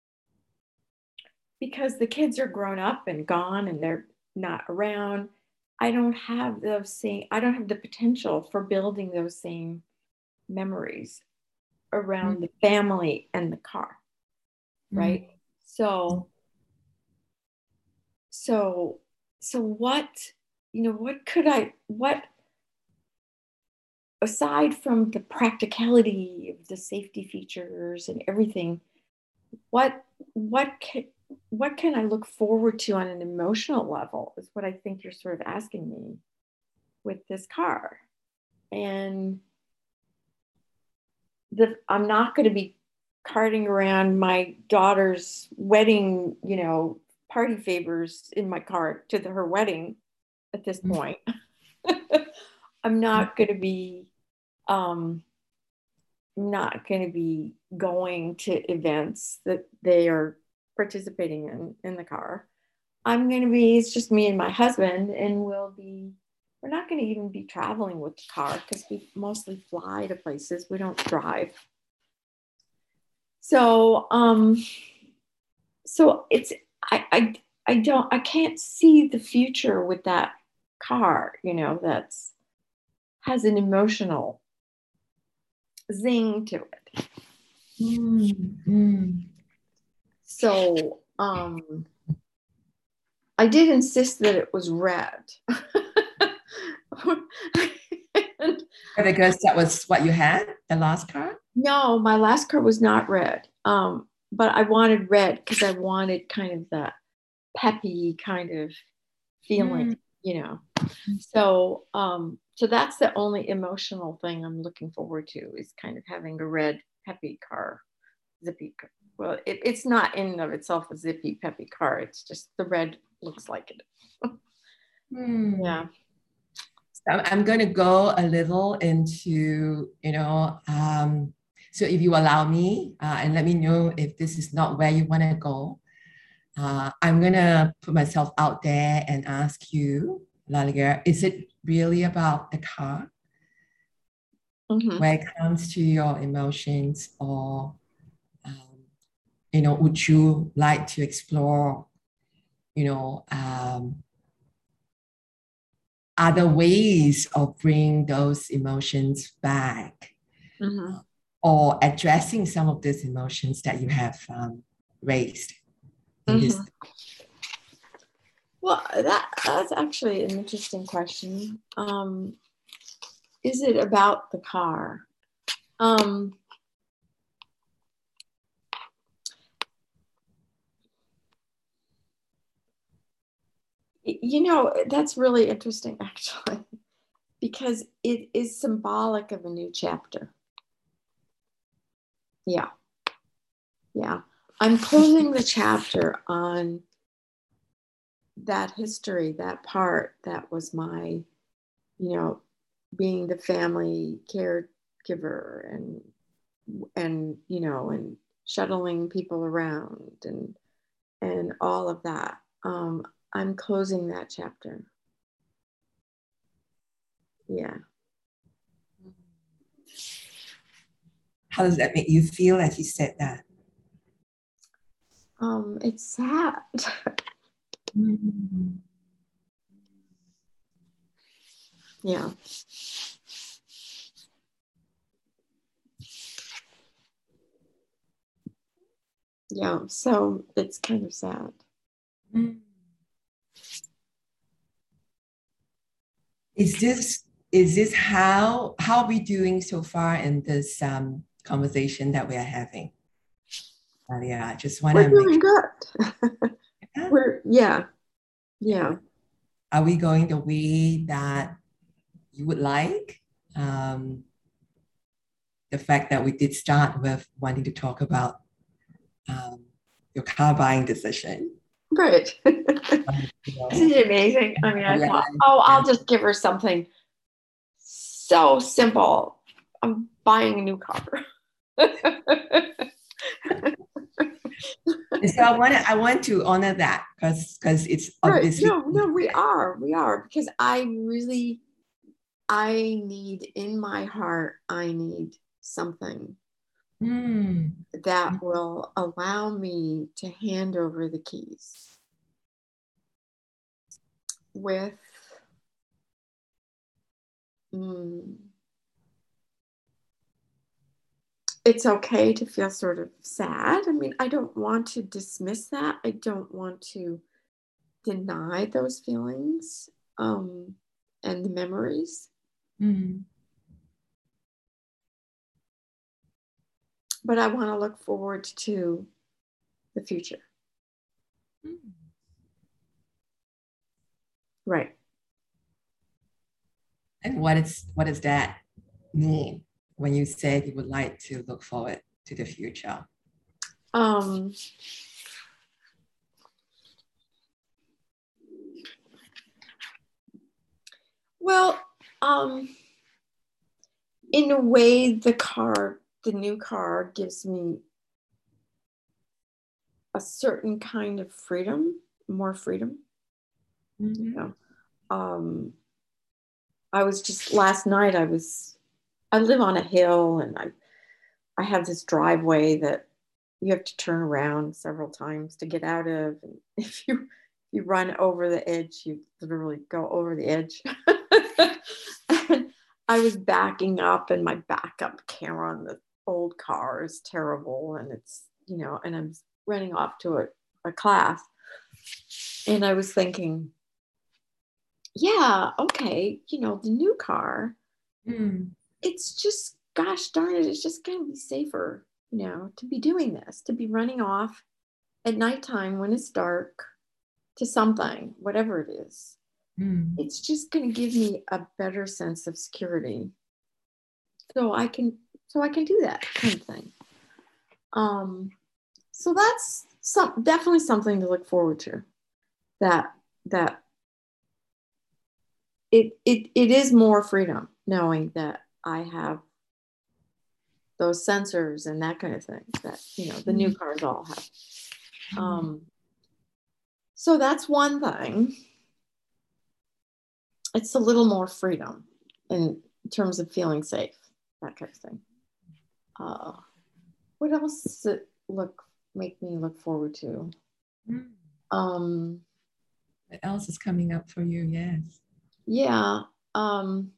because the kids are grown up and gone and they're not around, I don't have those same, I don't have the potential for building those same memories around the family and the car, right? So, so, so what, you know, what could I, what, aside from the practicality of the safety features and everything, what, what can, what can I look forward to on an emotional level is what I think you're sort of asking me with this car. And the, I'm not going to be carting around my daughter's wedding, you know, party favors in my car to the, her wedding at this point. I'm not going to be, um, not going to be going to events that they are participating in in the car. I'm going to be, it's just me and my husband, and we'll be, we're not going to even be traveling with the car because we mostly fly to places. We don't drive. So, um, so it's, I, I, I don't, I can't see the future with that car, you know, that's has an emotional zing to it. Mm. Mm. So, um, I did insist that it was red. Because that was what you had, the last car? No, my last car was not red. Um, but I wanted red because I wanted kind of the peppy kind of feeling, Mm. you know. So, um, so that's the only emotional thing I'm looking forward to is kind of having a red peppy car, zippy. Car. Well, it, it's not in and of itself a zippy peppy car. It's just the red looks like it. Mm. Yeah. I'm, I'm going to go a little into, you know, um, so if you allow me uh, and let me know if this is not where you want to go, uh, I'm going to put myself out there and ask you, Lalia, is it really about the car Mm-hmm. when it comes to your emotions, or, um, you know, would you like to explore, you know, um, other ways of bringing those emotions back? Mm-hmm. Or addressing some of these emotions that you have um, raised in Mm-hmm. this? Well, that that's actually an interesting question. Um, is it about the car? Um, you know, that's really interesting, actually, because it is symbolic of a new chapter. Yeah. Yeah. I'm closing the chapter on that history, that part that was my, you know, being the family caregiver and, and, you know, and shuttling people around and, and all of that. Um, I'm closing that chapter. Yeah. How does that make you feel as you said that? Um, it's sad. Mm-hmm. Yeah. Yeah, so it's kind of sad. Mm. Is this is this how how are we doing so far in this um, conversation that we are having? Uh, yeah, I just want We're to make doing sure. good. Yeah. We're yeah, yeah. Are we going the way that you would like? Um, the fact that we did start with wanting to talk about um, your car buying decision. Right. Um, you know, Isn't it amazing? I mean, I yeah, thought, oh, I'll just give her something so simple. I'm buying a new car. And so I want to I want to honor that because because it's Right. obviously No, no, we are. We are because I really I need in my heart, I need something Mm. that will allow me to hand over the keys with mm, it's okay to feel sort of sad. I mean, I don't want to dismiss that. I don't want to deny those feelings um, and the memories. Mm. But I want to look forward to the future. Mm. Right. And what is what does that mean when you said you would like to look forward to the future? Um, well, um, in a way, the car, the new car gives me a certain kind of freedom, more freedom. Mm-hmm. You know, um, I was just last night. I was, I live on a hill, and I, I have this driveway that you have to turn around several times to get out of. And if you you run over the edge, you literally go over the edge. And I was backing up, and my backup camera on the old car is terrible, and it's you know, and I'm running off to a, a class, and I was thinking, yeah, okay, you know, the new car, Mm. it's just, gosh darn it, it's just going to be safer, you know, to be doing this, to be running off at nighttime when it's dark to something, whatever it is. Mm. It's just going to give me a better sense of security. So I can, so I can do that kind of thing. Um, so that's some, definitely something to look forward to. That, that it, it, it is more freedom knowing that I have those sensors and that kind of thing that, you know, the new cars all have. Um, so that's one thing. It's a little more freedom in terms of feeling safe, that kind of thing. Uh, what else does it look make me look forward to? Mm. Um, What else is coming up for you? Yes. yeah. Um,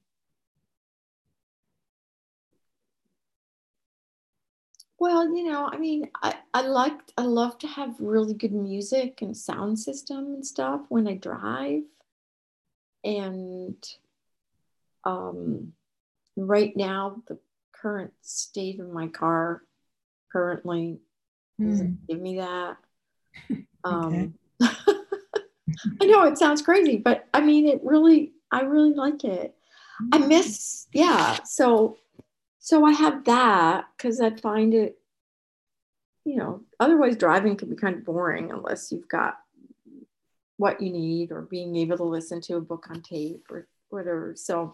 well, you know, I mean, I, I like, I love to have really good music and sound system and stuff when I drive. And um, right now, the current state of my car currently doesn't Mm. give me that. Okay. Um, I know it sounds crazy, but I mean, it really, I really like it. I miss, yeah. So, so I have that because I find it, you know, otherwise driving can be kind of boring unless you've got what you need or being able to listen to a book on tape or whatever. So,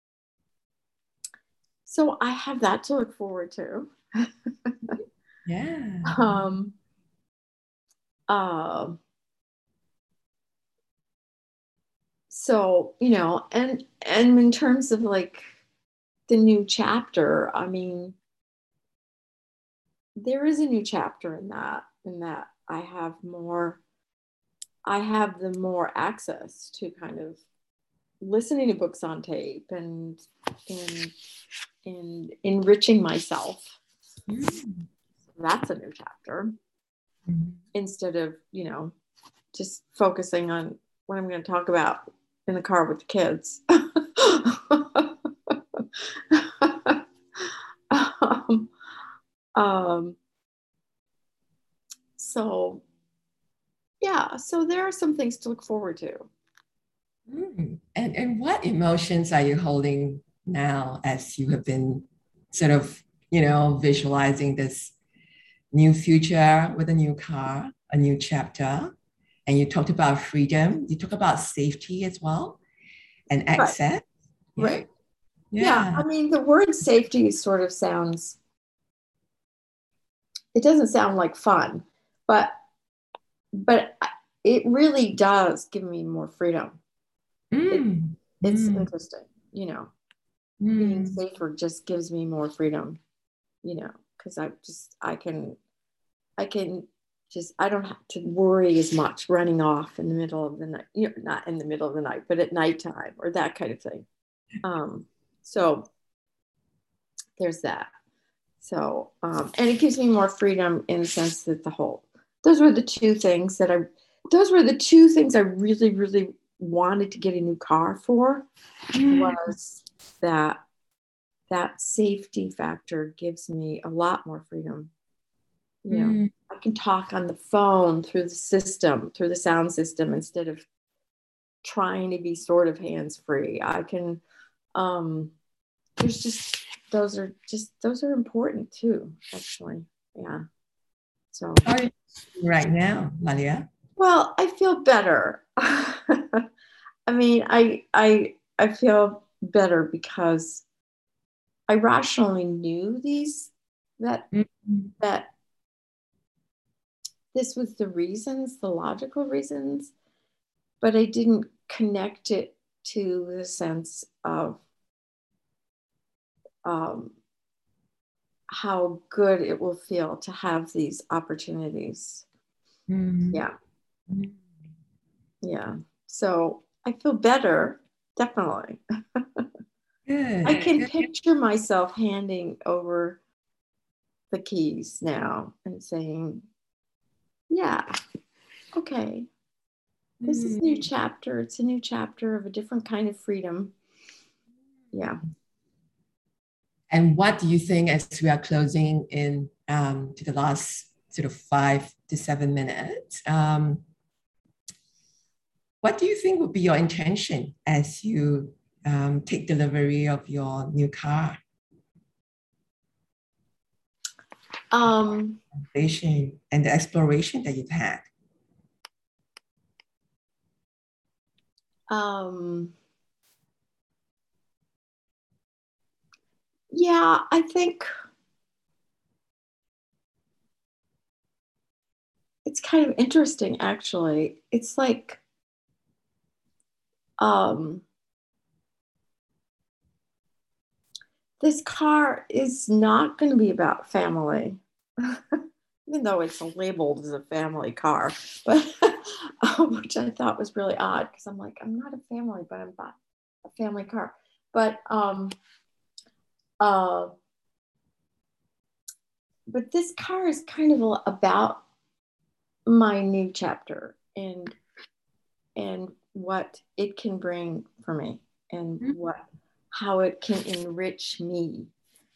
so I have that to look forward to. Yeah. um, uh, so, you know, and, and in terms of like the new chapter, I mean, there is a new chapter in that, in that I have more, I have the more access to kind of listening to books on tape and, and, and enriching myself. Mm. That's a new chapter. Mm. Instead of, you know, just focusing on what I'm going to talk about in the car with the kids. um, um, so, yeah, so there are some things to look forward to. Mm. And, and what emotions are you holding now as you have been sort of, you know, visualizing this new future with a new car, a new chapter? And you talked about freedom, you talk about safety as well, and Right. access. Yeah. Right. Yeah. Yeah. I mean, the word safety sort of sounds, it doesn't sound like fun, but, but it really does give me more freedom. It, Mm. it's Mm. interesting, you know, Mm. being safer just gives me more freedom, you know, because I just, I can, I can just, I don't have to worry as much running off in the middle of the night, you know, not in the middle of the night, but at nighttime or that kind of thing. Um, so there's that. So, um, and it gives me more freedom in the sense that the whole, those were the two things that I, those were the two things I really, really wanted to get a new car for, was that that safety factor gives me a lot more freedom. You know, Mm. I can talk on the phone through the system, through the sound system, instead of trying to be sort of hands-free. I can, um, there's just, those are just, those are important too, actually. Yeah. So. How are you right now, Malia? Well, I feel better. I mean, I, I, I feel better because I rationally knew these, that, Mm. that this was the reasons, the logical reasons, but I didn't connect it to the sense of um, how good it will feel to have these opportunities. Mm. Yeah. Mm. Yeah. So I feel better, definitely. Good. I can Good. picture myself handing over the keys now and saying, yeah, okay, this is a new Mm. chapter. It's a new chapter of a different kind of freedom. Yeah. And what do you think as we are closing in um, to the last sort of five to seven minutes? Um, what do you think would be your intention as you um, take delivery of your new car? Um, Vision and the exploration that you've had. um, yeah, I think it's kind of interesting, actually. It's like, um, this car is not going to be about family, even though it's labeled as a family car, but um, which I thought was really odd because I'm like, I'm not a family, but I'm not a family car. But um, uh, but this car is kind of about my new chapter and and what it can bring for me and what how it can enrich me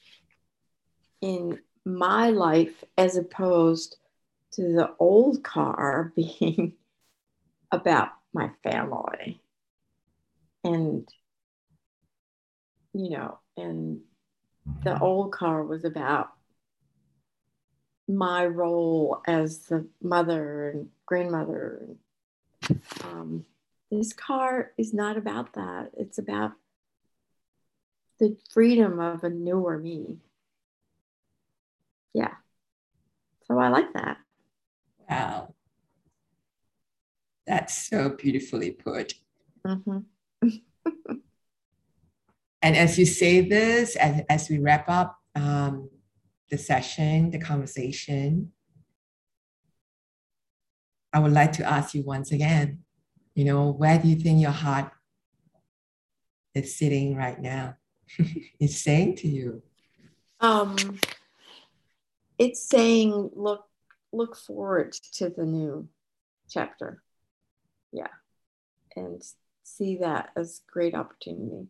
in my life as opposed to the old car being about my family and you know, and the old car was about my role as the mother and grandmother. Um, this car is not about that. It's about the freedom of a newer me. Yeah. So I like that. Wow. That's so beautifully put. Mm-hmm. And as you say this, as, as we wrap up um, the session, the conversation, I would like to ask you once again, you know, where do you think your heart is sitting right now? It's saying to you. Um, it's saying, look, look forward to the new chapter. Yeah. And see that as great opportunity.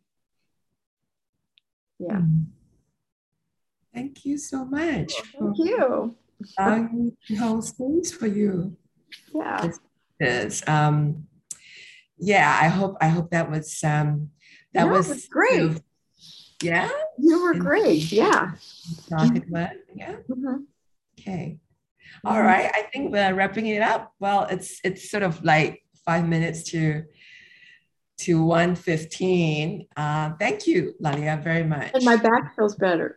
Yeah. Thank you so much. Thank you. Allowing me to hold space for you. Yeah. Yes. Um, yeah, I hope I hope that was um that no, was great. You know, yeah. You were And great. Yeah. Started well. Yeah. Mm-hmm. Okay. All right. I think we're wrapping it up. Well, it's it's sort of like five minutes to to one fifteen. Uh, thank you, Lalia, very much. And my back feels better.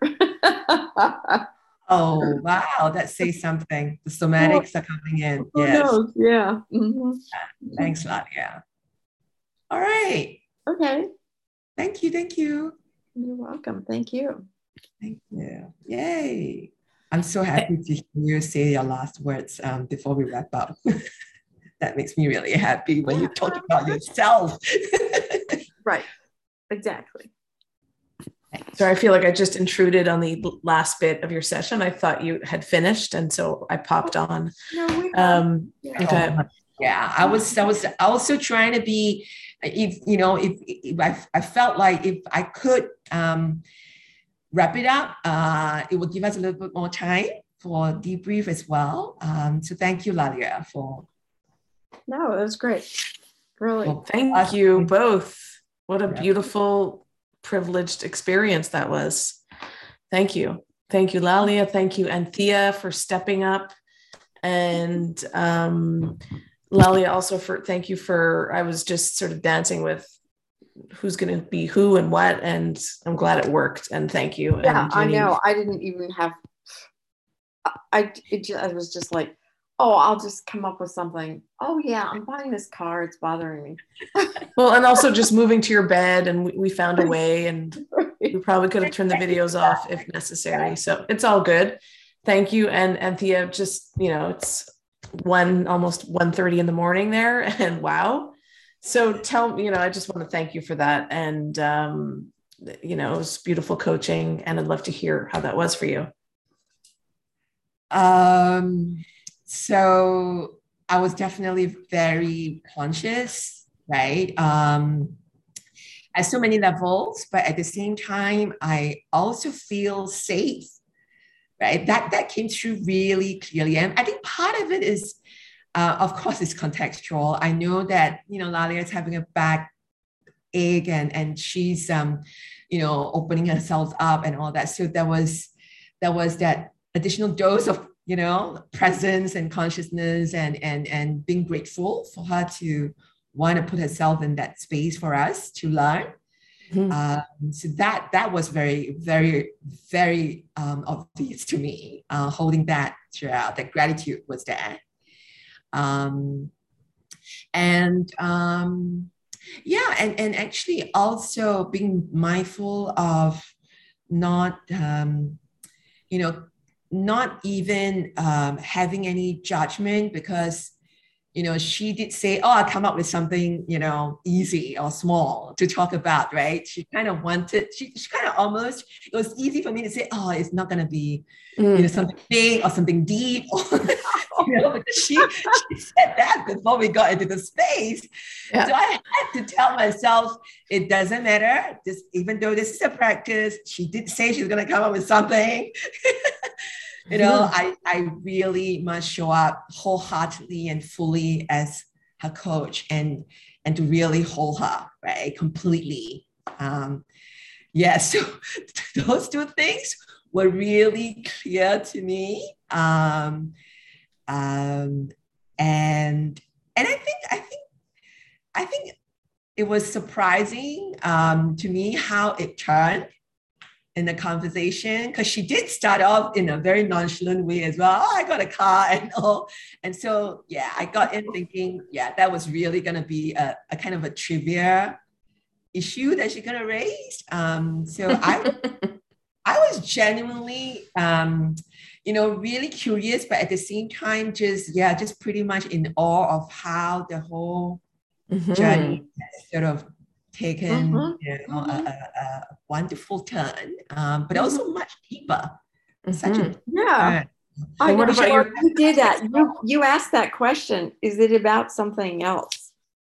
Oh, wow. That says something. The somatics are coming in. Who Yes. knows? Yeah. Mm-hmm. Thanks, Lalia. All right. Okay. Thank you. Thank you. You're welcome. Thank you. Thank you. Yay. I'm so happy to hear you say your last words um, before we wrap up. That makes me really happy when you talk about yourself. Right. Exactly. So I feel like I just intruded on the last bit of your session. I thought you had finished, and so I popped on. No, we have. Um, Yeah. okay. Yeah, I was. I was also trying to be. If you know, if, if I, I felt like if I could um, wrap it up, uh, it would give us a little bit more time for debrief as well. Um, so thank you, Lalia, for. No, it was great. Really. Well, Thank us- you both. What a Yeah. beautiful, privileged experience that was. Thank you. Thank you, Lalia. Thank you, Anthea, for stepping up. And um, Lalia, also for thank you for, I was just sort of dancing with who's going to be who and what, and I'm glad it worked. And thank you. Yeah, and I Jenny. know. I didn't even have. I it just, I was just like, oh, I'll just come up with something. Oh yeah, I'm buying this car. It's bothering me. Well, and also just moving to your bed, and we, we found a way, and we probably could have turned the videos off if necessary. So it's all good. Thank you. And Anthea, just, you know, it's one, almost one thirty in the morning there, and wow. So tell me, you know, I just want to thank you for that. And, um, you know, it was beautiful coaching, and I'd love to hear how that was for you. Um, so I was definitely very conscious, right? Um, at so many levels, but at the same time, I also feel safe, right? That that came through really clearly. And I think part of it is, uh, of course, it's contextual. I know that, you know, Lalia is having a back ache and, and she's, um, you know, opening herself up and all that. So there was, there was that additional dose of, you know, presence and consciousness and, and, and being grateful for her to want to put herself in that space for us to learn. Mm-hmm. Um, so that, that was very, very, very um, obvious to me, uh, holding that throughout. That gratitude was there. Um, and um, yeah, and, and actually also being mindful of not, um, you know, not even um, having any judgment, because, you know, she did say, oh, I'll come up with something, you know, easy or small to talk about, right? She kind of wanted, she, she kind of almost, it was easy for me to say, oh, it's not going to be, mm. you know, something big or something deep, or, you know, because she, she said that before we got into the space. Yeah. So I had to tell myself, it doesn't matter. Just, even though this is a practice, she did say she's going to come up with something. You know, I, I really must show up wholeheartedly and fully as her coach, and, and to really hold her, right, completely. Um, yeah, so those two things were really clear to me. Um, um, and and I think I think I think it was surprising um, to me how it turned in the conversation, because she did start off in a very nonchalant way as well. Oh, I got a car and all. And so, yeah, I got in thinking, yeah, that was really going to be a, a kind of a trivia issue that she's going to raise. Um, so I, I was genuinely, um, you know, really curious, but at the same time, just, yeah, just pretty much in awe of how the whole mm-hmm. journey has sort of taken mm-hmm. you know, mm-hmm. a, a, a wonderful turn, um, but mm-hmm. also much deeper. Mm-hmm. Such a yeah. I what about your- you did that. You you asked that question. Is it about something else?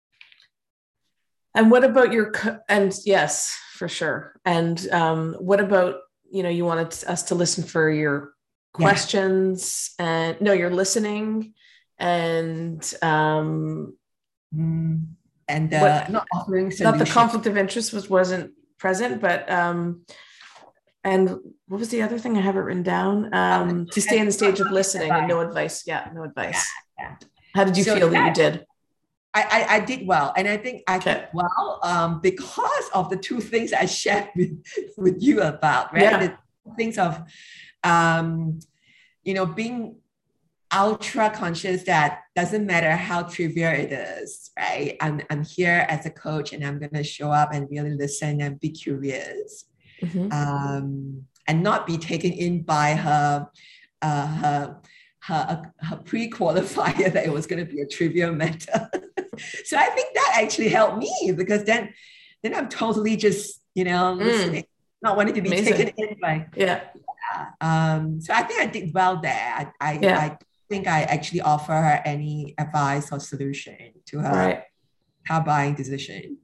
And what about your and yes, for sure. And um, what about you know you wanted us to listen for your questions yeah. and no, you're listening and. Um, mm. And uh, what, not offering solutions. Not the conflict of interest was wasn't present, but um, and what was the other thing I have it written down? Um, to stay in the stage of listening and no advice. Yeah, no advice. Yeah, yeah. How did you so feel that, that you did? I, I I did well, and I think I okay. did well um, because of the two things I shared with, with you about, right? Yeah. The things of, um, you know, being ultra conscious that doesn't matter how trivial it is, right? I'm, I'm here as a coach and I'm going to show up and really listen and be curious mm-hmm. um, and not be taken in by her, uh, her, her, her pre-qualifier that it was going to be a trivial matter. So I think that actually helped me because then, then I'm totally just, you know, listening, mm. not wanting to be Amazing. taken in by. Yeah. yeah. Um, so I think I did well there. I, I, yeah. I think I actually offer her any advice or solution to her right. car buying decision.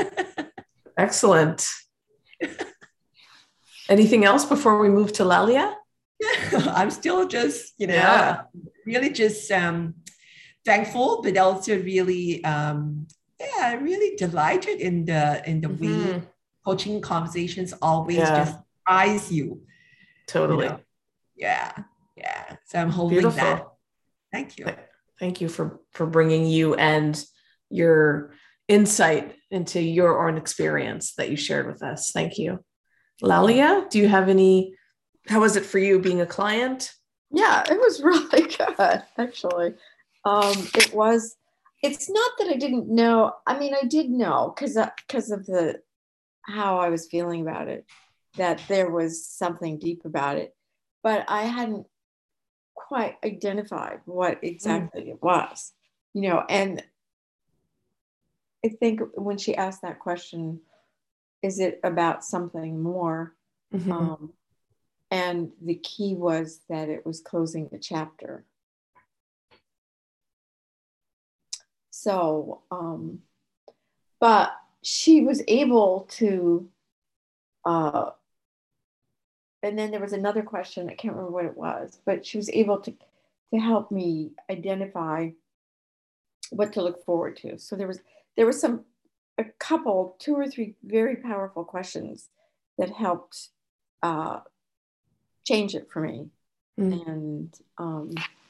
Excellent. Anything else before we move to Lalia? Yeah, I'm still just, you know, yeah. really just um, thankful, but also really, um, yeah, really delighted in the in the mm-hmm. way coaching conversations always yeah. just surprise you. Totally. You know? Yeah, yeah. So I'm holding Beautiful. that. Thank you. Thank you for, for bringing you and your insight into your own experience that you shared with us. Thank you. Lalia, do you have any, how was it for you being a client? Yeah, it was really good, actually. Um, it was, it's not that I didn't know. I mean, I did know because because of the, how I was feeling about it, that there was something deep about it, but I hadn't quite identified what exactly mm. it was, you know, and I think when she asked that question, is it about something more? Mm-hmm. Um, and the key was that it was closing the chapter. So, um, but she was able to, uh, and then there was another question, I can't remember what it was, but she was able to, to help me identify what to look forward to. So there was, there was some, a couple, two or three very powerful questions that helped uh, change it for me mm. and um,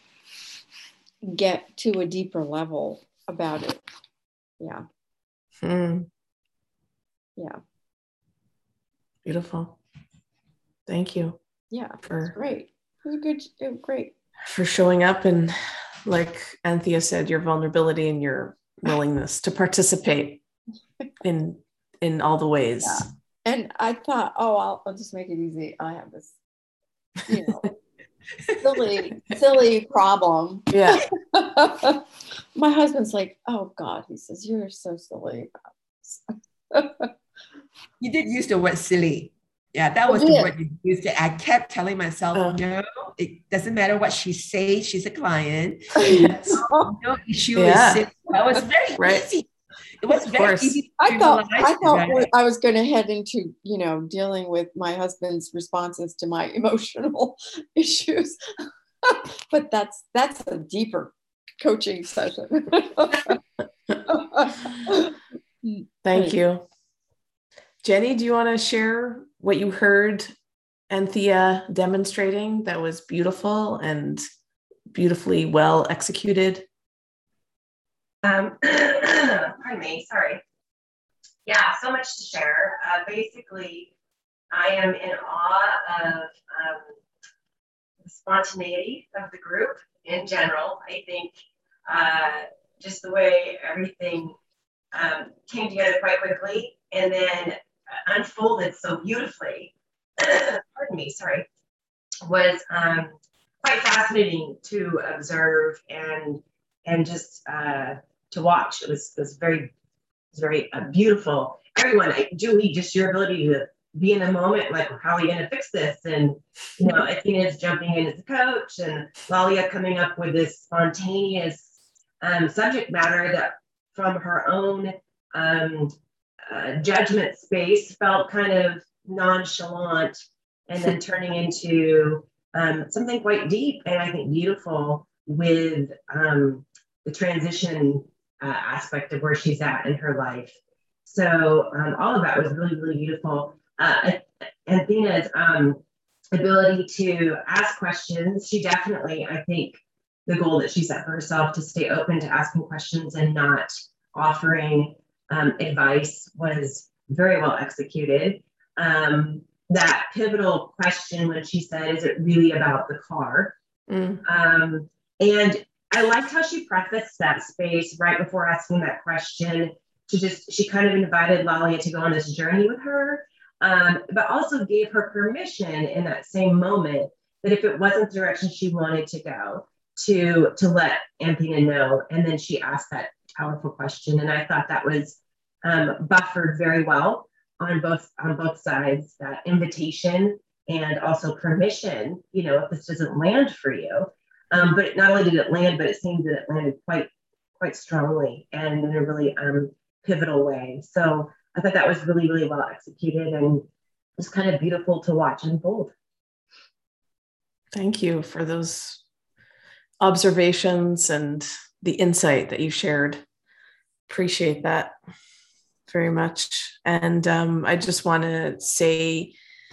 get to a deeper level about it. Yeah. Mm. Yeah. Beautiful. Thank you. Yeah, for great. It was good. It was great. For showing up and, like Anthea said, your vulnerability and your willingness to participate in in all the ways. Yeah. And I thought, oh, I'll, I'll just make it easy. I have this, you know, silly, silly problem. Yeah. My husband's like, oh God, he says, you're so silly. You did use the word silly. Yeah, that was the word you used. I kept telling myself, uh, no, it doesn't matter what she says. She's a client. Yes. No, no issue yeah. is silly. That was very right. easy. It was very easy. I thought I thought right? I was going to head into, you know, dealing with my husband's responses to my emotional issues, but that's that's a deeper coaching session. Thank you. Jenny, do you want to share what you heard Anthea demonstrating that was beautiful and beautifully well executed? Um, pardon me, sorry. Yeah, so much to share. Uh, basically, I am in awe of um, the spontaneity of the group in general. I think uh, just the way everything um, came together quite quickly and then unfolded so beautifully, pardon me, sorry, was um, quite fascinating to observe and and just uh, to watch. It was, it was very, it was very uh, beautiful. Everyone, I, Julie, just your ability to be in the moment, like, how are we going to fix this? And, you know, Athena's jumping in as a coach, and Lalia coming up with this spontaneous um, subject matter that from her own um, uh, judgment space felt kind of nonchalant, and then turning into um, something quite deep and I think beautiful with um, the transition uh, aspect of where she's at in her life. So um, all of that was really, really beautiful. Uh, Athena's um, ability to ask questions, she definitely, I think, the goal that she set for herself to stay open to asking questions and not offering um, advice was very well executed. Um, that pivotal question when she said, is it really about the car? Mm. Um, and I liked how she prefaced that space right before asking that question to just, she kind of invited Lalia to go on this journey with her, um, but also gave her permission in that same moment that if it wasn't the direction she wanted to go, to, to let Anthea know. And then she asked that powerful question. And I thought that was um, buffered very well on both, on both sides, that invitation and also permission, you know, if this doesn't land for you. Um, but not only did it land, but it seemed that it landed quite, quite strongly and in a really um, pivotal way. So I thought that was really, really well executed and it was kind of beautiful to watch unfold. Thank you for those observations and the insight that you shared. Appreciate that very much. And um, I just want to say,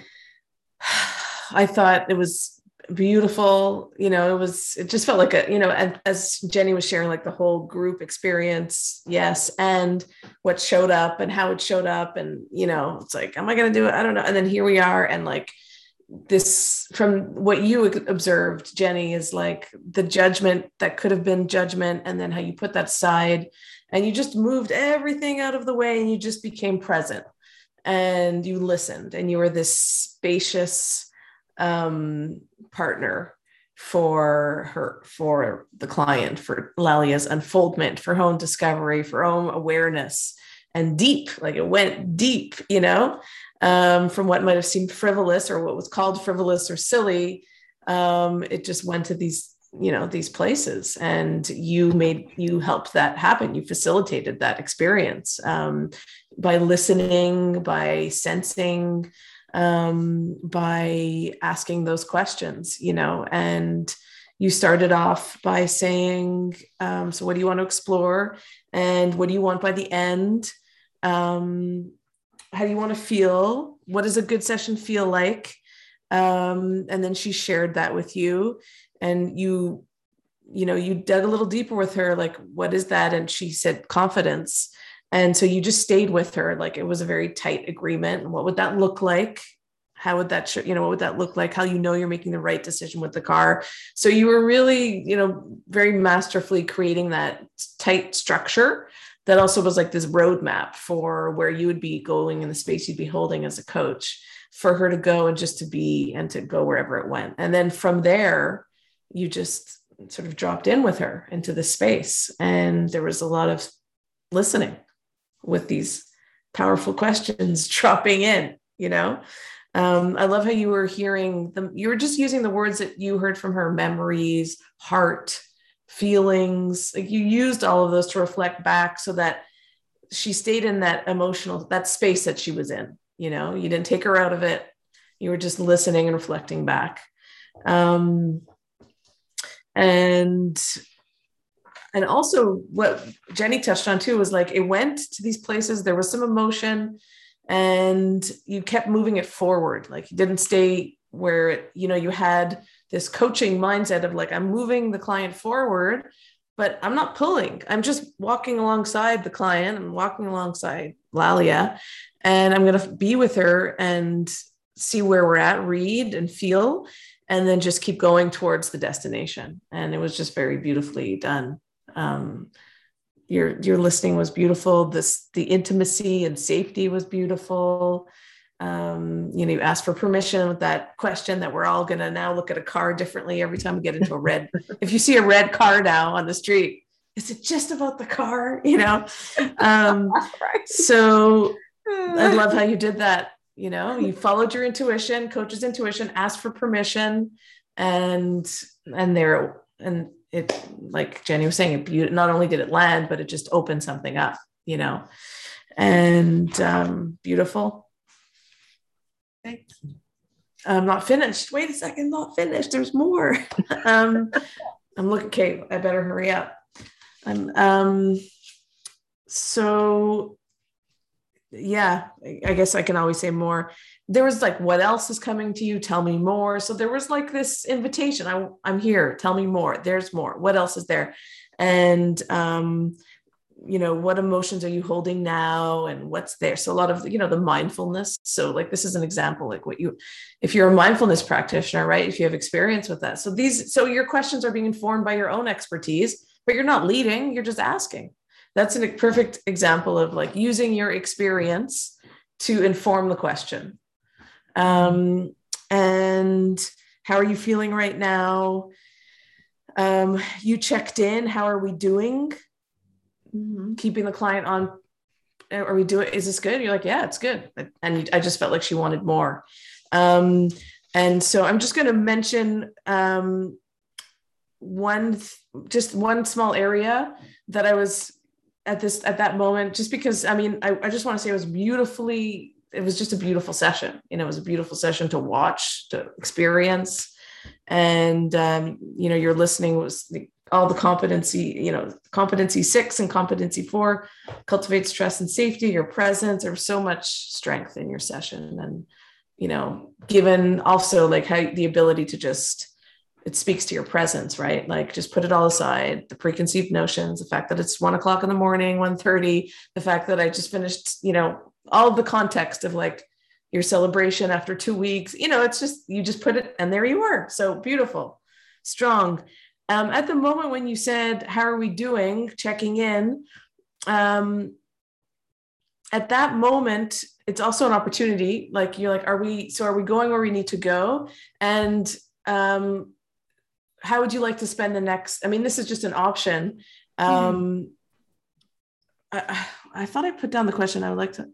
I thought it was beautiful. You know, it was, it just felt like a, you know, and as Jenny was sharing, like the whole group experience, yes, and what showed up and how it showed up. And, you know, it's like, am I going to do it? I don't know. And then here we are. And like this, from what you observed, Jenny, is like the judgment that could have been judgment. And then how you put that aside and you just moved everything out of the way and you just became present and you listened and you were this spacious um, partner for her, for the client, for Lalia's unfoldment, for her own discovery, for her own awareness, and deep, like it went deep, you know, um, from what might have seemed frivolous or what was called frivolous or silly. Um, it just went to these, you know, these places, and you made, you helped that happen. You facilitated that experience um, by listening, by sensing, um, by asking those questions, you know, and you started off by saying, um, so what do you want to explore? And what do you want by the end? Um, how do you want to feel? What does a good session feel like? Um, and then she shared that with you, and you, you know, you dug a little deeper with her, like, what is that? And she said confidence. And so you just stayed with her. Like it was a very tight agreement. And what would that look like? How would that, you know, what would that look like? How, you know, you're making the right decision with the car. So you were really, you know, very masterfully creating that tight structure that also was like this roadmap for where you would be going in the space you'd be holding as a coach, for her to go and just to be and to go wherever it went. And then from there, you just sort of dropped in with her into the space. And there was a lot of listening with these powerful questions dropping in, you know. Um, I love how you were hearing them. You were just using the words that you heard from her: memories, heart, feelings. Like you used all of those to reflect back so that she stayed in that emotional, that space that she was in, you know. You didn't take her out of it. You were just listening and reflecting back. Um, and And also what Jenny touched on too was like, it went to these places. There was some emotion. and you kept moving it forward. Like you didn't stay where it, you know, you had this coaching mindset of like, I'm moving the client forward, but I'm not pulling. I'm just walking alongside the client. I'm walking alongside Lalia, and I'm going to be with her and see where we're at, read and feel, and then just keep going towards the destination. And it was just very beautifully done. Um, your, your listening was beautiful. This, the intimacy and safety was beautiful. Um, you know, you asked for permission with that question that we're all going to now look at a car differently every time we get into a red. If you see a red car now on the street, is it just about the car? You know? Um, Right. So I love how you did that. You know, you followed your intuition, coach's intuition, asked for permission, and, and there, and it, like Jenny was saying, it be- not only did it land, but it just opened something up, you know, and um, beautiful. Thank you. I'm not finished. Wait a second, not finished. There's more. um, I'm looking, okay, I better hurry up. I'm, um, so yeah, I guess I can always say more. There was like, what else is coming to you? Tell me more. So there was like this invitation. I, I'm here. Tell me more. There's more. What else is there? And, um, you know, what emotions are you holding now and what's there? So a lot of, you know, the mindfulness. So like, this is an example, like what you, if you're a mindfulness practitioner, right? If you have experience with that. So these, so your questions are being informed by your own expertise, but you're not leading, you're just asking. That's a perfect example of like using your experience to inform the question. Um, and how are you feeling right now? Um, you checked in. How are we doing? Mm-hmm. Keeping the client on. Are we doing? Is this good? You're like, yeah, it's good. And I just felt like she wanted more. Um, and so I'm just going to mention um, one, just one small area that I was at this, at that moment, just because, I mean, I, I just want to say it was beautifully, it was just a beautiful session. You know, it was a beautiful session to watch, to experience. And, um, you know, your listening was the, all the competency, you know, competency six and competency four, cultivates trust and safety, your presence. There was so much strength in your session. And, you know, given also like how the ability to just, it speaks to your presence, right? Like just put it all aside, the preconceived notions, the fact that it's one o'clock in the morning, one thirty, the fact that I just finished, you know, all of the context of like your celebration after two weeks, you know, it's just, you just put it, and there you were. So beautiful, strong. Um, at the moment when you said, how are we doing? Checking in. Um, at that moment, it's also an opportunity. Like you're like, are we, so are we going where we need to go? And, um, how would you like to spend the next, I mean, this is just an option. Um, mm-hmm. I, I thought I put down the question. I would like to,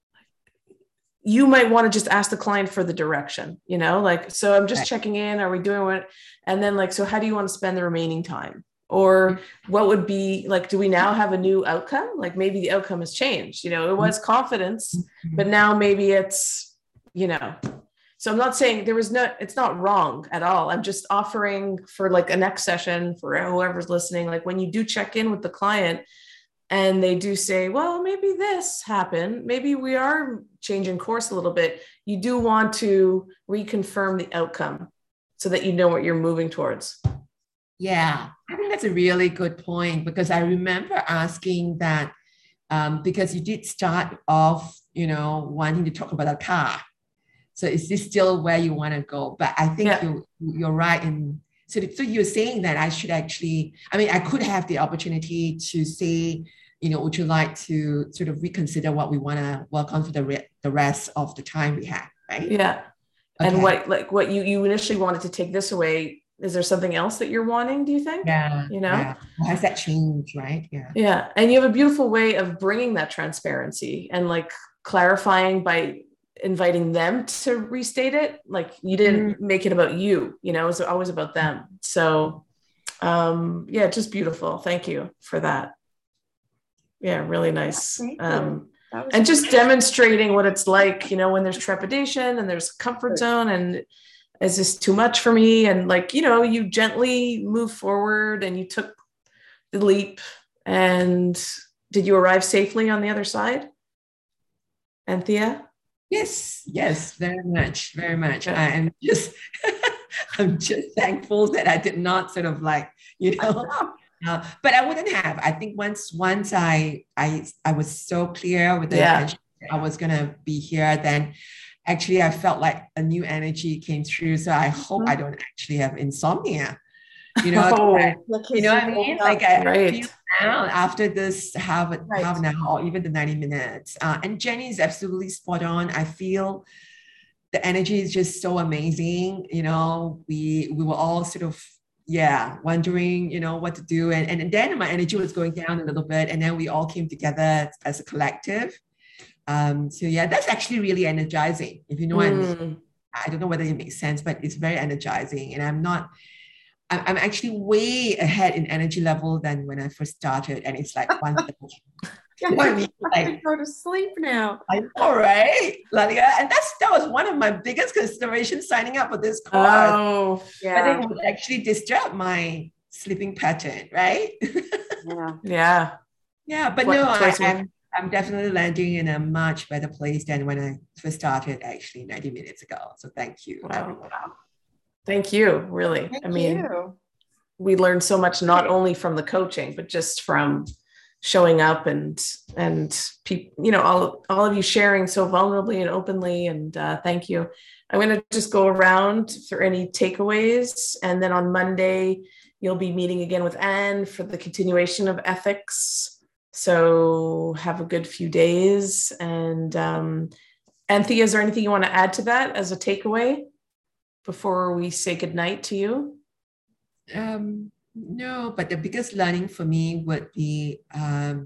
you might want to just ask the client for the direction, you know, like, so I'm just right. checking in, are we doing what? And then like, so how do you want to spend the remaining time? Or mm-hmm. what would be like, do we now have a new outcome? Like maybe the outcome has changed, you know, it was confidence, mm-hmm. but now maybe it's, you know, so I'm not saying there was no, it's not wrong at all. I'm just offering for like a next session for whoever's listening, like when you do check in with the client and they do say, well, maybe this happened, maybe we are changing course a little bit. You do want to reconfirm the outcome so that you know what you're moving towards. Yeah, I think that's a really good point, because I remember asking that um, because you did start off, you know, wanting to talk about a car. So is this still where you want to go? But I think yeah. you, you're right. And so, so you're saying that I should actually, I mean, I could have the opportunity to say, you know, would you like to sort of reconsider what we want to work on for the, re- the rest of the time we have, right? Yeah. Okay. And what, like what you, you initially wanted to take this away. Is there something else that you're wanting, do you think? Yeah. You know, yeah. Has that changed, right? Yeah. Yeah. And you have a beautiful way of bringing that transparency and like clarifying by inviting them to restate it. Like you didn't mm. make it about you, you know, it was always about them. So um, yeah, just beautiful. Thank you for that. Yeah, really nice. Um, and just nice. Demonstrating what it's like, you know, when there's trepidation and there's comfort zone and is this too much for me? And like, you know, you gently move forward and you took the leap. And did you arrive safely on the other side? Anthea? Yes, yes, very much, very much. Yeah. I'm just, I'm just thankful that I did not sort of like, you know, uh, but I wouldn't have. I think once, once I, I, I was so clear with the Yeah. intention I was gonna be here, then actually I felt like a new energy came through. So I hope I don't actually have insomnia. You know, Oh, I- you know what I mean? Like I, I right. feel now after this half, Right. half an hour or even the ninety minutes. Uh, and Jenny is absolutely spot on. I feel the energy is just so amazing. You know, we we were all sort of, yeah, wondering, you know, what to do. And, and then my energy was going down a little bit. And then we all came together as a collective. Um, so yeah, that's actually really energizing. If you know what I mean. Mm. I don't know whether it makes sense, but it's very energizing. And I'm not, I'm I'm actually way ahead in energy level than when I first started. And it's like one thing. You know what I mean? I Like, go to sleep now. I know, right, Lalia? And that's that was one of my biggest considerations signing up for this course. Oh, Whether Yeah. it would actually disrupt my sleeping pattern, right? Yeah. yeah. Yeah, but What- no, I, twice a week. I'm I'm definitely landing in a much better place than when I first started actually ninety minutes ago. So thank you. Wow. everyone. Thank you. Really. Thank I mean, you. we learned so much, not only from the coaching, but just from showing up and, and people, you know, all, all of you sharing so vulnerably and openly. And uh, thank you. I'm going to just go around for any takeaways. And then on Monday, you'll be meeting again with Anne for the continuation of ethics. So have a good few days. And um, Anthea, is there anything you want to add to that as a takeaway before we say goodnight to you? Um, no, but the biggest learning for me would be um,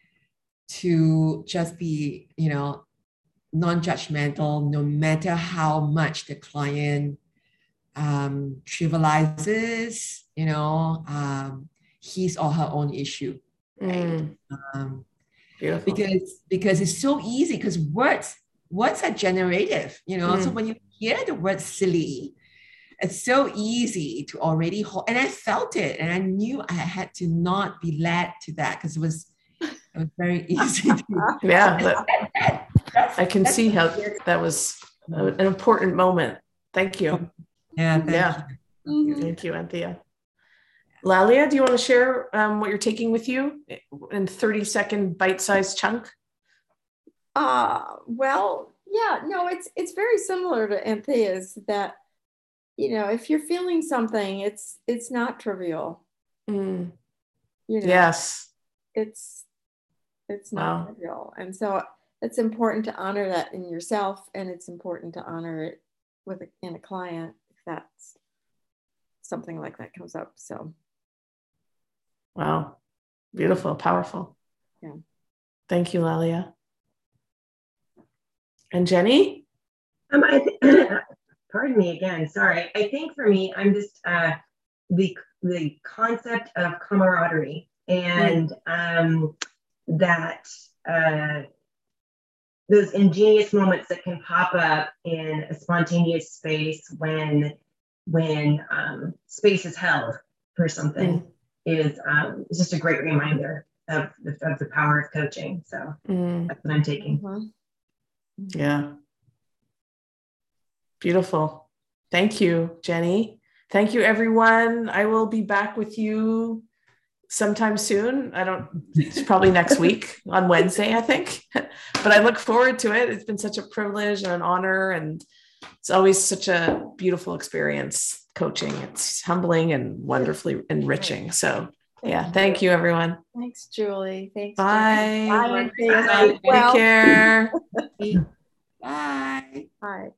to just be, you know, non-judgmental, no matter how much the client um, trivializes, you know, um, his or her own issue. Right? Mm, Um, beautiful. because because it's so easy because words words are generative, you know. Mm. So when you hear the word silly, it's so easy to already hold, and I felt it, and I knew I had to not be led to that because it was it was very easy to. Yeah, that, that- that- that's- I can that's- see how that was a- an important moment. Thank you. Yeah, thank Yeah. you. Mhm. Thank you, Anthea. Lalia, do you want to share um, what you're taking with you in thirty second bite-sized chunk? Uh, well, yeah, no, it's it's very similar to Anthea's that, you know, if you're feeling something, it's it's not trivial. Mm, You know, yes. it's it's not Wow. trivial. And so it's important to honor that in yourself, and it's important to honor it with a, in a client if that's something like that comes up. So Wow. Beautiful, powerful. Yeah. Thank you, Lalia. And Jenny? Um, I th- pardon me again. Sorry. I think for me, I'm just uh, the the concept of camaraderie and um, that uh, those ingenious moments that can pop up in a spontaneous space when when um, space is held for something Mm. is um, is just a great reminder of the, of the power of coaching. So Mm, that's what I'm taking. Mhm. yeah. Beautiful. Thank you, Jenny. Thank you, everyone. I will be back with you sometime soon. I don't, it's probably next week on Wednesday, I think. But I look forward to it. It's been such a privilege and an honor. And it's always such a beautiful experience coaching. It's humbling and wonderfully enriching. So, yeah, thank you, everyone. Thanks, Julie. Thanks. Bye. Jenny. Bye, Anthea. Bye. Take Well, care. Bye. Bye.